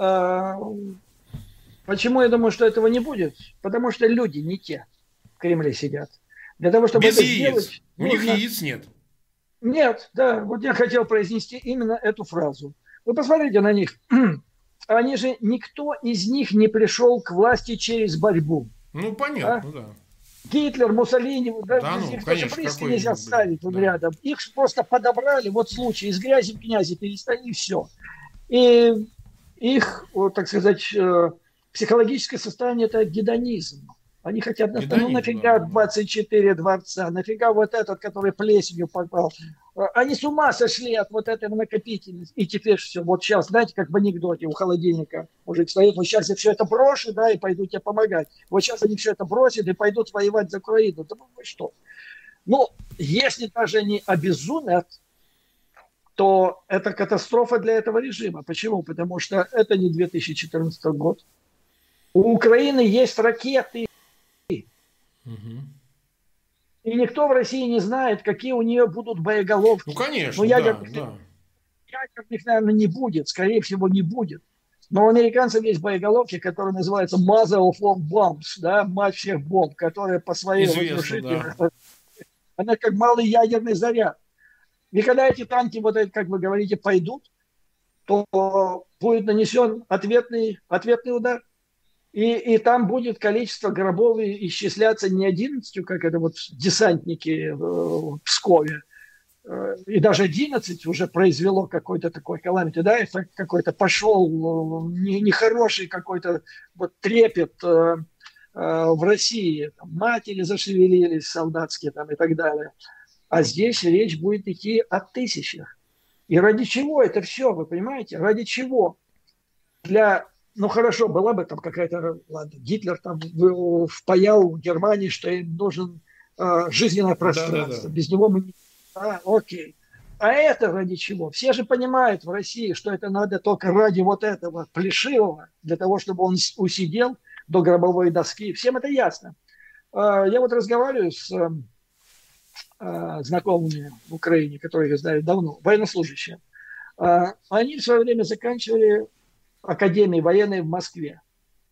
э, почему я думаю, что этого не будет? Потому что люди не те в Кремле сидят. Для того, чтобы Без это яиц. сделать... У нужно... них яиц нет. Нет, да, вот я хотел произнести именно эту фразу. Вы посмотрите на них. Они же, никто из них не пришел к власти через борьбу. Ну, А? понятно, да. Гитлер, Муссолини, да, Да, без ну, них даже конечно, близко какой из нельзя них, блин, ставить вот да. рядом. Их просто подобрали, вот случай, из грязи в князи перестали, и все. И их, вот, так сказать, э, психологическое состояние – это гедонизм. Они хотят, ну Гедонизм, да, нафига да. двадцать четыре дворца, нафига вот этот, который плесенью попал. Они с ума сошли от вот этой накопительности. И теперь все, вот сейчас, знаете, как в анекдоте у холодильника мужик стоит, вот сейчас я все это брошу, да, и пойду тебе помогать. Вот сейчас они все это бросят и пойдут воевать за Украину. Да вы что? Ну, если даже они обезумят, то это катастрофа для этого режима. Почему? Потому что это не две тысячи четырнадцатый год. У Украины есть ракеты, Угу. и никто в России не знает, какие у нее будут Ну, боеголовки. Но конечно, да, ядерных, да. ядерных, наверное, не будет, скорее всего, не будет. Но у американцев есть боеголовки, которые называются Mother of all bombs, да, мать всех бомб, которая по своей Известно, да. разрушительности, она как малый ядерный заряд. И когда эти танки, вот эти, как вы говорите, пойдут, то будет нанесен ответный, ответный удар. И, и там будет количество гробов исчисляться не одиннадцатью, как это вот десантники в Пскове, и даже одиннадцать уже произвело какой-то такой каламити, да, это какой-то пошел нехороший какой-то вот трепет в России. Там матери зашевелились солдатские там и так далее. А здесь речь будет идти о тысячах. И ради чего это все, вы понимаете? Ради чего? Для, ну хорошо, была бы там какая-то, ладно, Гитлер там впаял в Германии, что им нужен э, жизненное Да, да, пространство. да. Без него мы не... А, окей. А это ради чего? Все же понимают в России, что это надо только ради вот этого Плешивого, для того, чтобы он усидел до гробовой доски. Всем это ясно. Э, я вот разговариваю с э, знакомыми в Украине, которые их знают давно, военнослужащие. Э, они в свое время заканчивали Академии военной в Москве.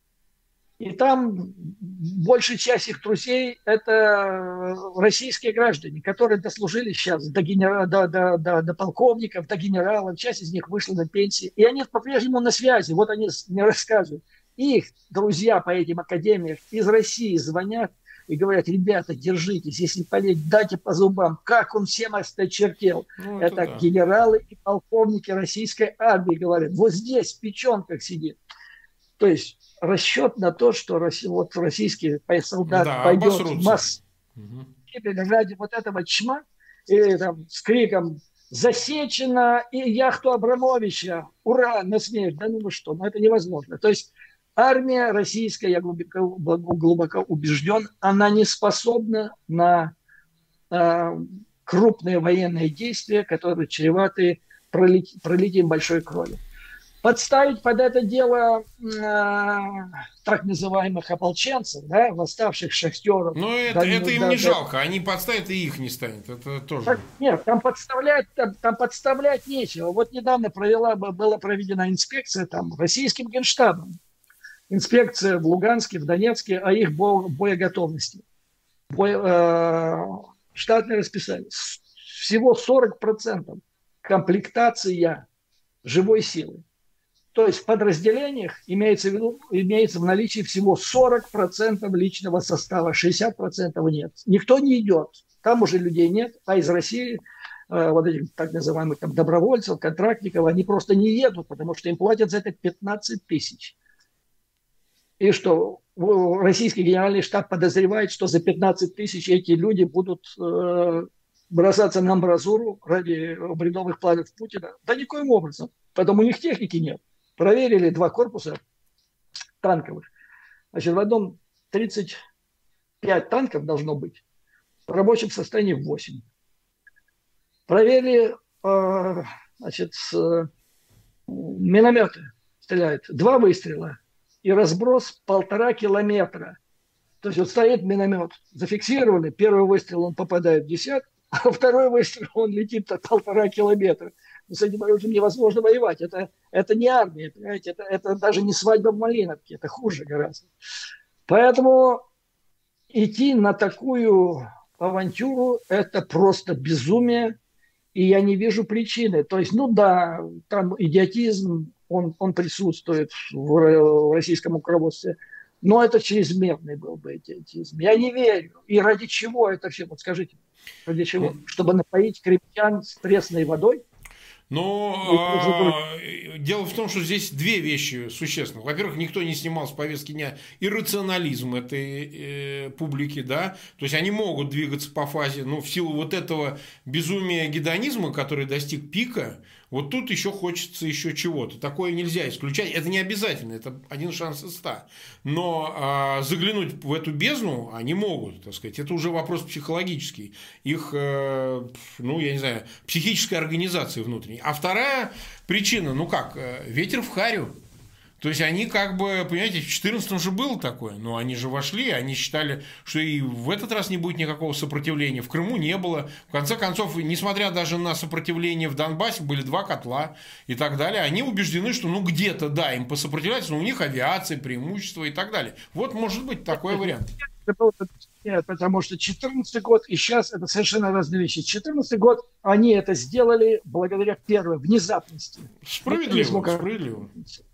И там большая часть их друзей – это российские граждане, которые дослужили сейчас до, генера... до, до, до, до полковников, до генералов. Часть из них вышла на пенсии. И они по-прежнему на связи. Вот они мне рассказывают. Их друзья по этим академиям из России звонят и говорят: ребята, держитесь, если полить, дайте по зубам. Как он всем осточертел. Ну, это Это да. генералы и полковники российской армии говорят. Вот здесь в печенках сидит. То есть расчет на то, что вот российский солдат Да, пойдет обосрутся. в Москву Угу. ради вот этого чма, и там с криком «Засечено!» и яхту Абрамовича, ура, на смерть. Да ну что, ну это невозможно. То есть армия российская, я глубоко, глубоко убежден, она не способна на э, крупные военные действия, которые чреваты пролить, пролитием большой крови. Подставить под это дело э, так называемых ополченцев, да, восставших шахтеров. Ну, это, Да, это им да, не да. жалко. Они подставят, и их не станет. Это тоже. Так, нет, там подставлять, там, там подставлять нечего. Вот недавно провела, была проведена инспекция там российским генштабом. Инспекция в Луганске, в Донецке о их бо- боеготовности. Бо- э, штатное расписание. Всего сорок процентов комплектация живой силы. То есть в подразделениях имеется в виду, имеется в наличии всего сорок процентов личного состава, шестьдесят процентов нет. Никто не идет. Там уже людей нет, а из России э, вот этих так называемых там, добровольцев, контрактников, они просто не едут, потому что им платят за это пятнадцать тысяч. И что российский генеральный штаб подозревает, что за пятнадцать тысяч эти люди будут э, бросаться на амбразуру ради бредовых планов Путина. Да никоим образом, потому у них техники нет. Проверили два корпуса танковых. Значит, в одном тридцать пять танков должно быть, в рабочем состоянии восемь. Проверили, э, значит, с, минометы стреляют. Два выстрела и разброс полтора километра. То есть вот стоит миномет, зафиксировали, первый выстрел он попадает в десятку, а второй выстрел он летит полтора километра. С этим оружием невозможно воевать. Это, это не армия, понимаете? Это, это даже не свадьба в Малиновке, это хуже гораздо. Поэтому идти на такую авантюру – это просто безумие. И я не вижу причины. То есть, ну да, там идиотизм, он, он присутствует в, в российском руководстве, но это чрезмерный был бы идиотизм. Я не верю. И ради чего это все? Вот скажите, ради чего? Чтобы напоить крепчан с пресной водой? Но э, дело в том, что здесь две вещи существенные. Во-первых, никто не снимал с повестки дня иррационализм этой э, публики, да, то есть они могут двигаться по фазе, но в силу вот этого безумия гедонизма, который достиг пика, вот тут еще хочется еще чего-то. Такое нельзя исключать. Это не обязательно, это один шанс из ста. Но э, заглянуть в эту бездну они могут, так сказать. Это уже вопрос психологический. Их, э, ну, я не знаю, психической организации внутренней. А вторая причина, ну как, э, ветер в харю. То есть они как бы, понимаете, в четырнадцатом же было такое, но они же вошли, они считали, что и в этот раз не будет никакого сопротивления. В Крыму не было. В конце концов, несмотря даже на сопротивление в Донбассе, были два котла и так далее. Они убеждены, что ну где-то, да, им посопротивляться, но у них авиация, преимущества и так далее. Вот может быть такой вариант. Нет, потому что четырнадцатый год и сейчас это совершенно разные вещи. четырнадцатый год они это сделали благодаря первой внезапности. Справедливо, справедливо.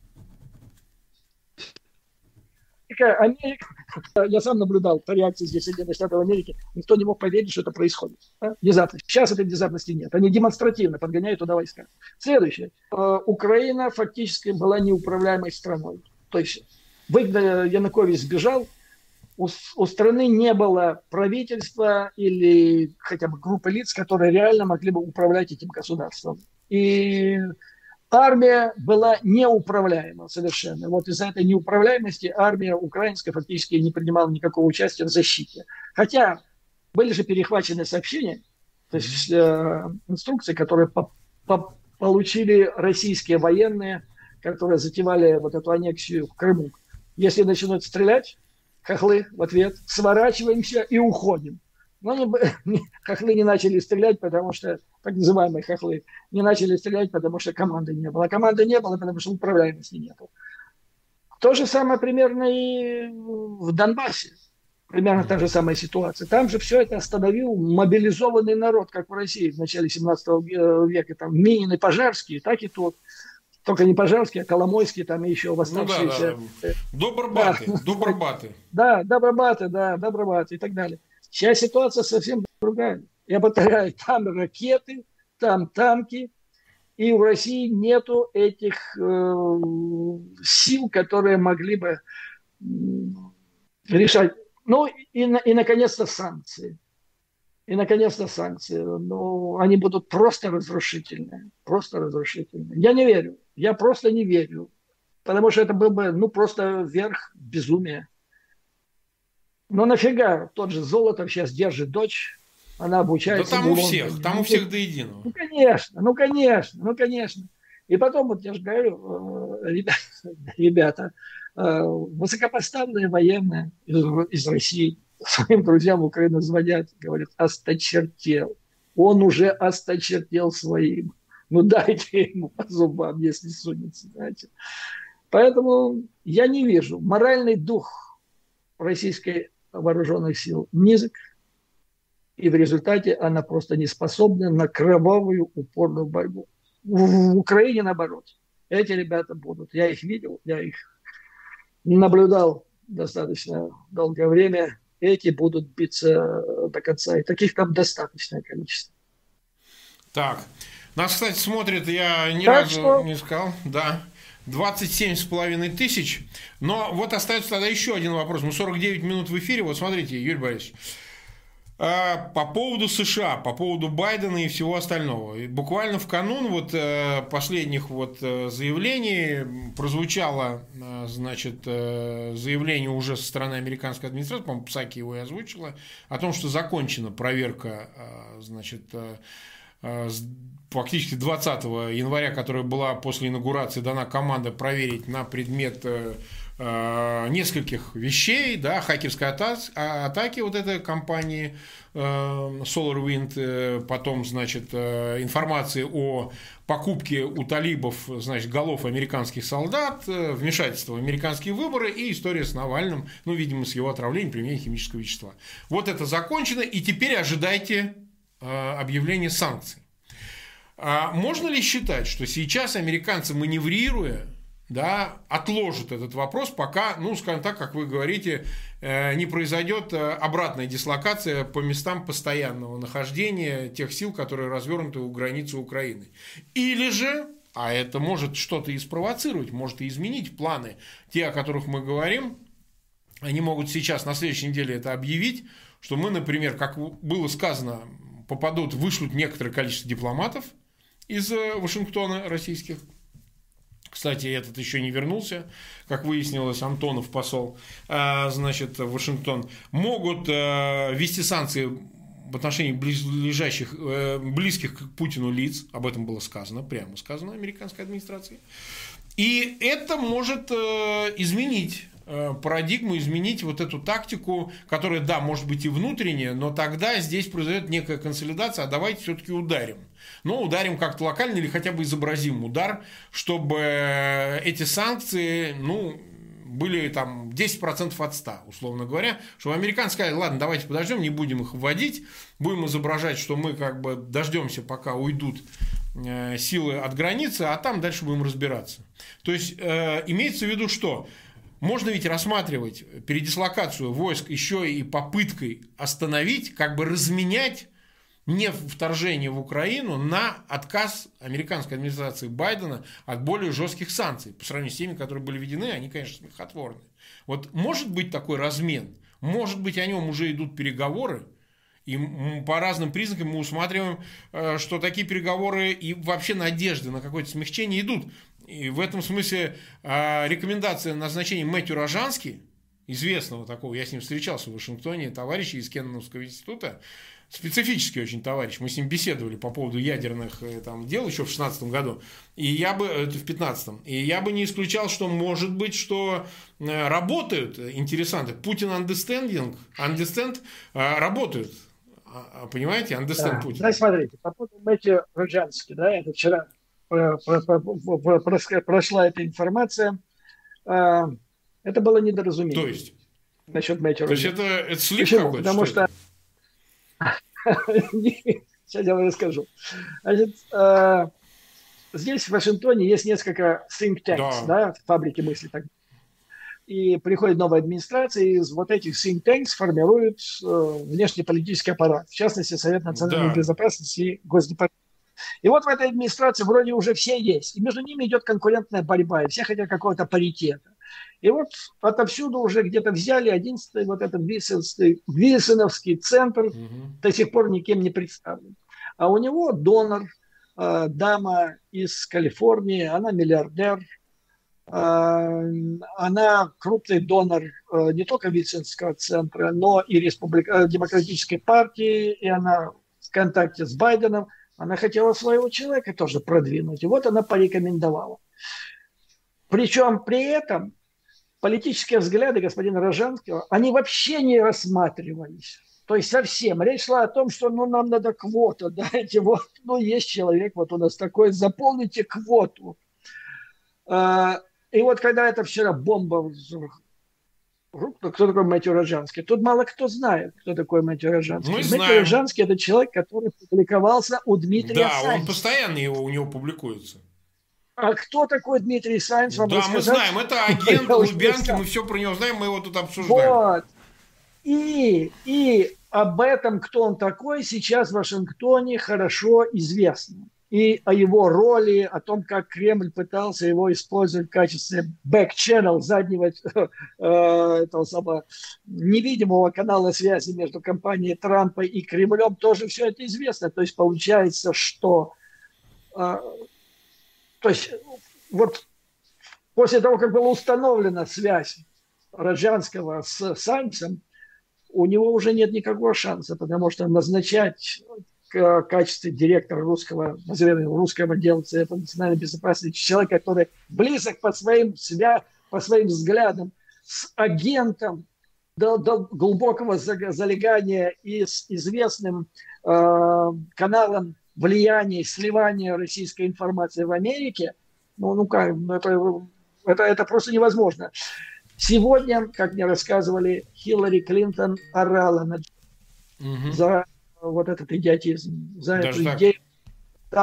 Америка, я сам наблюдал по реакции здесь Соединенных Штатов Америки, никто не мог поверить, что это происходит. Да? Внезапность. Сейчас этой внезапности нет. Они демонстративно подгоняют туда войска. Следующее. Украина фактически была неуправляемой страной. То есть, когда Янукович сбежал, у, у страны не было правительства или хотя бы группы лиц, которые реально могли бы управлять этим государством. И армия была неуправляема совершенно. Вот из-за этой неуправляемости армия украинская фактически не принимала никакого участия в защите. Хотя были же перехвачены сообщения, то есть э, инструкции, которые по, по, получили российские военные, которые затевали вот эту аннексию в Крыму. Если начнут стрелять, хохлы в ответ, сворачиваемся и уходим. Но они, хохлы не начали стрелять, потому что, так называемые хохлы, не начали стрелять, потому что команды не было. А команды не было, потому что управляемости не было. То же самое примерно и в Донбассе. Примерно та же самая ситуация. Там же все это остановил мобилизованный народ, как в России в начале семнадцатого века. Там Минин и Пожарский, так и тут. Только не Пожарский, а Коломойский, там еще восставшиеся. Ну, да, да. Добробаты, да. Добробаты. Да, Добробаты, да, Добробаты и так далее. Сейчас ситуация совсем другая. Я повторяю, там ракеты, там танки, и у России нету этих э, сил, которые могли бы э, решать. Ну и, и наконец-то санкции. И, наконец-то, санкции. Ну, они будут просто разрушительные. Просто разрушительные. Я не верю. Я просто не верю. Потому что это был бы, ну, просто верх безумия. Но нафига? Тот же Золотов сейчас держит дочь. Она обучается. Да там у всех. Там у всех до единого. Ну, конечно. Ну, конечно. Ну, конечно. И потом, вот я же говорю, ребята, ребята высокопоставленные военные из, из России, своим друзьям в Украину звонят, говорят, осточертел. Он уже осточертел своим. Ну, дайте ему по зубам, если сунется. Знаете. Поэтому я не вижу. Моральный дух российской вооруженных сил низок. И в результате она просто не способна на кровавую упорную борьбу. В Украине наоборот. Эти ребята будут. Я их видел, я их наблюдал достаточно долгое время. Эти будут биться до конца. И таких там достаточное количество. Так. Нас, кстати, смотрит, я ни так разу что... не сказал, да, двадцать семь с половиной тысяч. Но вот остается тогда еще один вопрос. Мы сорок девять минут в эфире. Вот смотрите, Юрий Борисович. По поводу США, по поводу Байдена и всего остального. И буквально в канун вот последних вот заявлений прозвучало, значит, заявление уже со стороны американской администрации, по-моему, Псаки его и озвучила, о том, что закончена проверка, значит, фактически двадцатого января, которая была после инаугурации дана команда проверить на предмет нескольких вещей, да, хакерской атаки вот этой компании SolarWind, потом, значит, информации о покупке у талибов, значит, голов американских солдат, вмешательство в американские выборы и история с Навальным, ну, видимо, с его отравлением, применением химического вещества. Вот это закончено, и теперь ожидайте объявления санкций. А можно ли считать, что сейчас американцы, маневрируя, да, отложат этот вопрос, пока, ну, скажем так, как вы говорите, не произойдет обратная дислокация по местам постоянного нахождения тех сил, которые развернуты у границы Украины? Или же, а это может что-то и спровоцировать, может и изменить планы, те, о которых мы говорим, они могут сейчас, на следующей неделе это объявить, что мы, например, как было сказано, попадут, вышлют некоторое количество дипломатов из Вашингтона российских. Кстати, этот еще не вернулся, как выяснилось, Антонов, посол, значит, в Вашингтон. Могут ввести санкции в отношении ближайших, близких к Путину лиц, об этом было сказано, прямо сказано американской администрацией. И это может изменить парадигму, изменить вот эту тактику, которая, да, может быть и внутренняя, но тогда здесь произойдет некая консолидация, а давайте все-таки ударим. Но ударим как-то локально или хотя бы изобразим удар, чтобы эти санкции, ну, были там десять процентов от ста, условно говоря, чтобы американцы сказали, ладно, давайте подождем, не будем их вводить, будем изображать, что мы как бы дождемся, пока уйдут силы от границы, а там дальше будем разбираться. То есть, э, имеется в виду, что можно ведь рассматривать передислокацию войск еще и попыткой остановить, как бы разменять не вторжение в Украину на отказ американской администрации Байдена от более жестких санкций. По сравнению с теми, которые были введены, они, конечно, смехотворны. Вот может быть такой размен, может быть о нем уже идут переговоры, и по разным признакам мы усматриваем, что такие переговоры и вообще надежды на какое-то смягчение идут. И в этом смысле рекомендация назначения Мэтью Рожански, известного такого, я с ним встречался в Вашингтоне, товарища из Кенноновского института, специфический очень товарищ, мы с ним беседовали по поводу ядерных там, дел еще в шестнадцатом году, и я бы, это в пятнадцатом, и я бы не исключал, что может быть, что работают интересанты, Путин understanding, understand, работают, понимаете, understand Путин. Да, смотрите, по поводу Мэтью Рожански, да, это вчера прошла эта информация, это было недоразумение. То есть? Насчет Мэтью Рожански. То есть это, это слив какой-то? Потому что... Сейчас я вам расскажу. Значит, э, здесь в Вашингтоне есть несколько think tanks, да. Да, фабрики мысли. Так. И приходит новая администрация, и из вот этих think tanks формируют э, внешнеполитический аппарат, в частности, Совет национальной да. безопасности и Госдепартамент. И вот в этой администрации вроде уже все есть, и между ними идет конкурентная борьба, и все хотят какого-то паритета. И вот отовсюду уже где-то взяли одиннадцатый вот этот Вильсоновский центр, угу. до сих пор никем не представлен. А у него донор, э, дама из Калифорнии, она миллиардер, э, она крупный донор э, не только Вильсоновского центра, но и республика... демократической партии, и она в контакте с Байденом. Она хотела своего человека тоже продвинуть. И вот она порекомендовала. Причем при этом политические взгляды господина Рожанского, они вообще не рассматривались. То есть совсем. Речь шла о том, что ну, нам надо квоту. Дайте вот, ну есть человек, вот у нас такой, заполните квоту. И вот когда это вчера бомба, кто такой Мэтью Рожанский? Тут мало кто знает, кто такой Мэтью Рожанский. Мы Мэтью знаем. Рожанский – это человек, который публиковался у Дмитрия Да, Сайнца. он постоянно его, у него публикуется. А кто такой Дмитрий Сайнц? Вам да, рассказать? Мы знаем, это агент Лубянки, мы все про него знаем, мы его тут обсуждаем. Вот. И, и об этом, кто он такой, сейчас в Вашингтоне хорошо известно. И о его роли, о том, как Кремль пытался его использовать в качестве back-channel, заднего э, этого самого невидимого канала связи между компанией Трампа и Кремлем, тоже все это известно. То есть получается, что... Э, то есть вот после того, как была установлена связь Рожанского с Сайнцем, у него уже нет никакого шанса, потому что назначать в качестве директора русского, назовем его, русского отдела Совета национальной безопасности человек, который близок по своим, свя... по своим взглядам с агентом до, до глубокого залегания и с известным э, каналом влияния, сливания российской информации в Америке, ну, ну как, это, это, это просто невозможно. Сегодня, как мне рассказывали, Хиллари Клинтон орала на... угу. за вот этот идиотизм, за Даже эту так? идею. Да,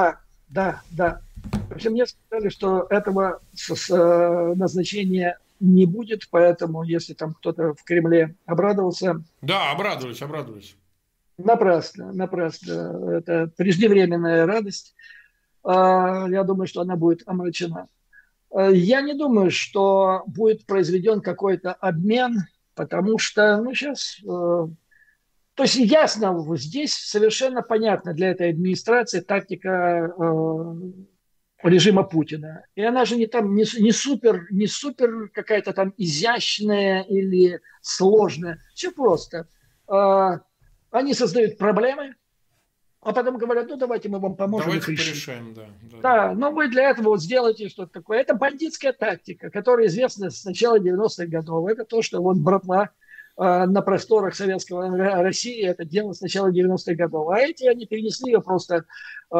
да, да. В общем, мне сказали, что этого с, с, э, назначения не будет, поэтому если там кто-то в Кремле обрадовался, Да, обрадовались, обрадовались. напрасно, напрасно. Это преждевременная радость. А, я думаю, что она будет омрачена. А, Я не думаю, что будет произведен какой-то обмен, потому что, ну, сейчас... э, То есть ясно, вот здесь совершенно понятно для этой администрации тактика э, режима Путина. И она же не там не, не супер, не супер какая-то там изящная или сложная. Все просто. Э, Они создают проблемы, а потом говорят, ну давайте мы вам поможем их Давайте решить. порешаем, да. Да, Да, но вы для этого вот сделаете что-то такое. Это бандитская тактика, которая известна с начала девяностых годов. Это то, что вот братва э, на просторах советского Р- России это дело с начала девяностых годов. А эти, они перенесли ее просто э,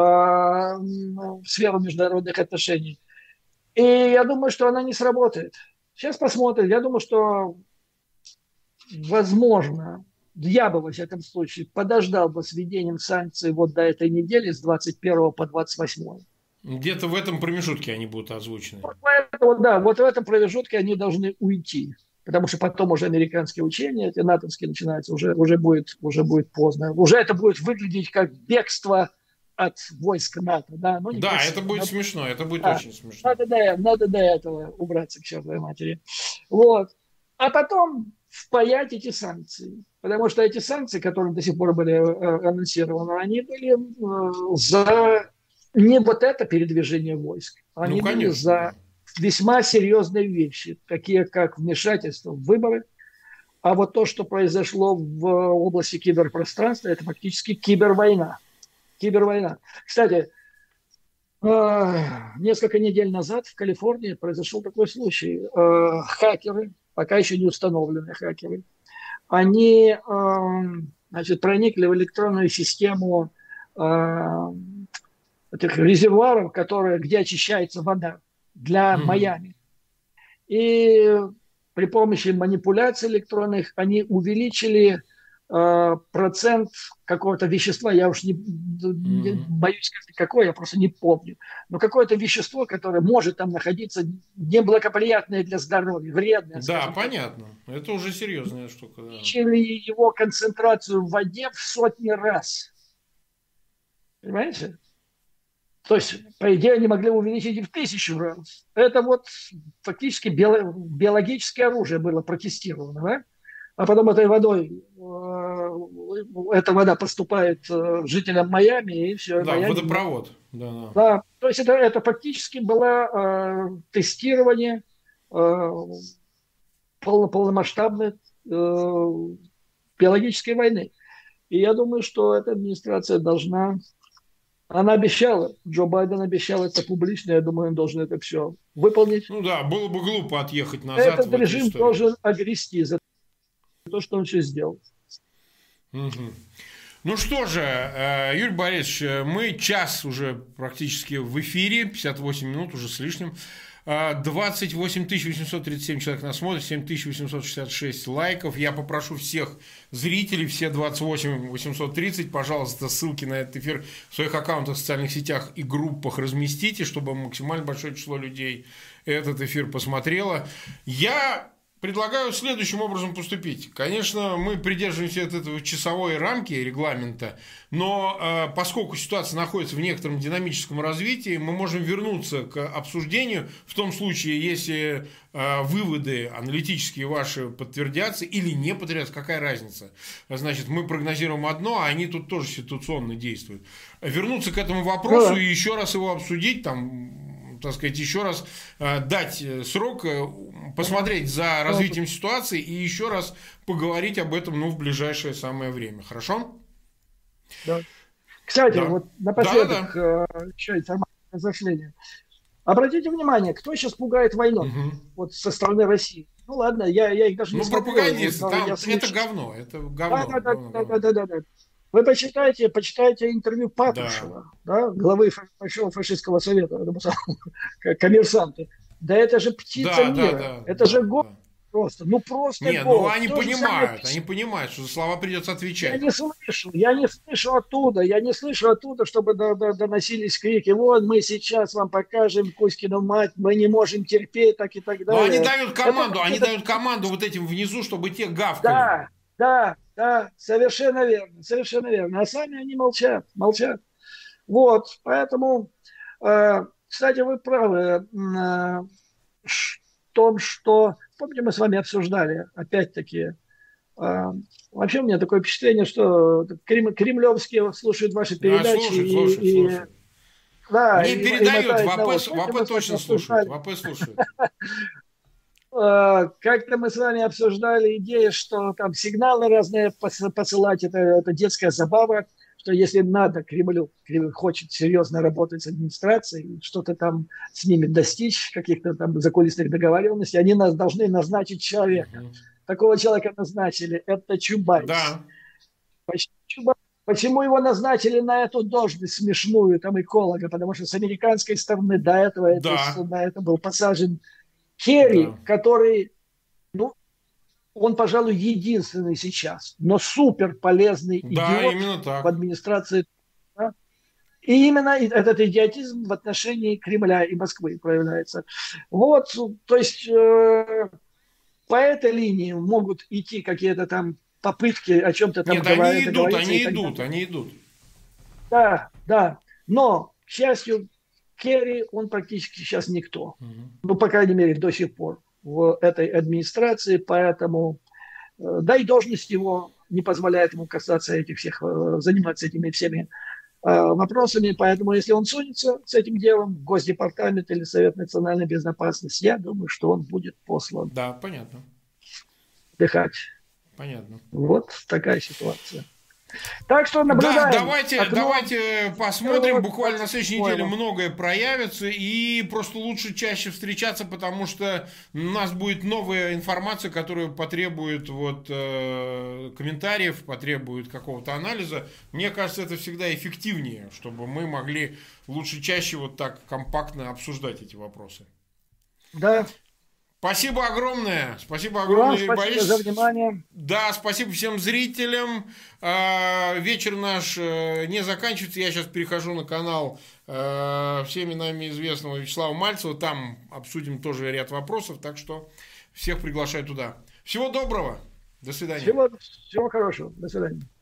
в сферу международных отношений. И я думаю, что она не сработает. Сейчас посмотрим. Я думаю, что возможно, я бы во всяком случае подождал бы с введением санкций вот до этой недели с двадцать первого по двадцать восьмое. Где-то в этом промежутке они будут озвучены. Вот поэтому, да, вот в этом промежутке они должны уйти. Потому что потом уже американские учения, эти натовские начинаются, уже, уже, будет, уже будет поздно. Уже это будет выглядеть как бегство от войск НАТО. Да, ну, Да, красиво. это будет надо, смешно, это будет да, очень смешно. Надо до, надо до этого убраться к чертовой матери. Вот. А потом впаять эти санкции. Потому что эти санкции, которые до сих пор были э, анонсированы, они были э, за не вот это передвижение войск. Они Ну, были конечно, за да. весьма серьезные вещи, такие как вмешательство в выборы. А вот то, что произошло в области киберпространства, это фактически кибервойна. Кибервойна. Кстати, э, несколько недель назад в Калифорнии произошел такой случай. Э, хакеры, пока еще не установленные хакеры, они э, значит, проникли в электронную систему э, этих резервуаров, которые, где очищается вода для Мгм. Майами. И при помощи манипуляций электронных они увеличили э, процент какого-то вещества, я уж не, не Мгм. боюсь сказать какое, я просто не помню, но какое-то вещество, которое может там находиться, неблагоприятное для здоровья, вредное, Да, скажем так. понятно. Это уже серьезная штука. Да. Увеличили его концентрацию в воде в сотни раз. Понимаете? То есть, по идее, они могли увеличить и в тысячу раз. Это вот фактически био- биологическое оружие было протестировано, да? А потом этой водой, э, эта вода поступает э, жителям Майами, и все, Да, Майами. водопровод. Да, да. Да, то есть это, это фактически было э, тестирование э, полно, полномасштабной э, биологической войны. И я думаю, что эта администрация должна... Она обещала, Джо Байден обещал это публично, я думаю, он должен это все выполнить. Ну да, было бы глупо отъехать назад Этот в эту режим историю. должен огрести за то, что он сейчас сделал. Мгм. Ну что же, э, Юрий Борисович, э, мы час уже практически в эфире, пятьдесят восемь минут уже с лишним. Э, двадцать восемь тысяч восемьсот тридцать семь человек нас смотрит, семь тысяч восемьсот шестьдесят шесть лайков. Я попрошу всех зрителей, все двадцать восемь тысяч восемьсот тридцать, пожалуйста, ссылки на этот эфир в своих аккаунтах, в социальных сетях и группах разместите, чтобы максимально большое число людей этот эфир посмотрело. Я предлагаю следующим образом поступить. Конечно, мы придерживаемся от этого часовой рамки регламента, но э, поскольку ситуация находится в некотором динамическом развитии, мы можем вернуться к обсуждению в том случае, если э, выводы аналитические ваши подтвердятся или не подтвердятся, какая разница. Значит, мы прогнозируем одно, а они тут тоже ситуационно действуют. Вернуться к этому вопросу и еще раз его обсудить, там, так сказать, еще раз э, дать срок, э, посмотреть за развитием ситуации и еще раз поговорить об этом, ну, в ближайшее самое время. Хорошо? Да. Кстати, Да. вот напоследок Да, да, э, еще информация разошления. Обратите внимание, кто сейчас пугает войной Угу. вот со стороны России. Ну ладно, я, я их даже не Ну, смотрю. пропагандисты, но там, я это слышу. говно, это говно. Да, да, да, говно, да, говно. да, да, да, да. Вы почитайте, почитайте интервью Да. Патрушева, да, главы фа- фашистского фашистского совета, я думаю, сам, как коммерсанты. Да это же птица Да, да, мира, да, это да, же да. город просто. Ну, просто Нет, голос. ну они То же самое понимают, письмо. они понимают, что за слова придется Я отвечать. не слышу, я не слышу оттуда, я не слышу оттуда, чтобы до- до- доносились крики: вот мы сейчас вам покажем Кузькину мать, мы не можем терпеть, так и так Но они далее. дают Это команду, они какие-то... дают команду вот этим внизу, чтобы те гавкали. Да, да, да, совершенно верно, совершенно верно. А сами они молчат, молчат. Вот, поэтому, э, кстати, вы правы м, э, в том, что, помните, мы с вами обсуждали, опять-таки, э, вообще у меня такое впечатление, что крем- кремлевские слушают ваши А, передачи слушают, слушают, и, и слушают. да, Мне и, и передают, в мотают на АП, ус. в Как-то мы АП с вами точно слушают, в обсуждали, АП слушают. э, как-то мы с вами обсуждали идею, что там сигналы разные пос- посылать, это, это детская забава, что если надо, Кремль, Кремль хочет серьезно работать с администрацией, что-то там с ними достичь, каких-то там закулисных договоренностей, они нас должны назначить человека. Мгм. Такого человека назначили, это Чубайс. Да, Почему, Чубайс? Почему его назначили на эту должность смешную, там, эколога? Потому что с американской стороны до этого это, да, на это был посажен Керри, да. который, ну, он, пожалуй, единственный сейчас, но супер полезный Да, идиот именно в так. администрации. Да? И именно этот идиотизм в отношении Кремля и Москвы проявляется. Вот, то есть э, по этой линии могут идти какие-то там попытки о чем-то там Нет, говорить, они идут, договориться и они так идут, далее. они идут. Да, да. Но, к счастью, Керри, он практически сейчас никто. Мгм. Ну, по крайней мере, до сих пор в этой администрации, поэтому, э, да и должность его не позволяет ему касаться этих всех, э, заниматься этими всеми э, вопросами, поэтому если он сунется с этим делом в Госдепартамент или Совет национальной безопасности, я думаю, что он будет послан Да, понятно, отдыхать. понятно. Вот такая ситуация. Так что Да, наблюдаем. давайте, Окно давайте посмотрим. первого Буквально на следующей неделе двадцать седьмого. многое проявится. И просто лучше чаще встречаться, потому что у нас будет новая информация, которая потребует вот, э, комментариев, потребует какого-то анализа. Мне кажется, это всегда эффективнее, чтобы мы могли лучше чаще вот так компактно обсуждать эти вопросы. Да. Спасибо огромное. Спасибо И вам огромное, Юрий спасибо за Борисович. внимание. Да, спасибо всем зрителям. А, вечер наш э, не заканчивается. Я сейчас перехожу на канал э, всеми нами известного Вячеслава Мальцева. Там обсудим тоже ряд вопросов. Так что всех приглашаю туда. Всего доброго. До свидания. Всего, всего хорошего. До свидания.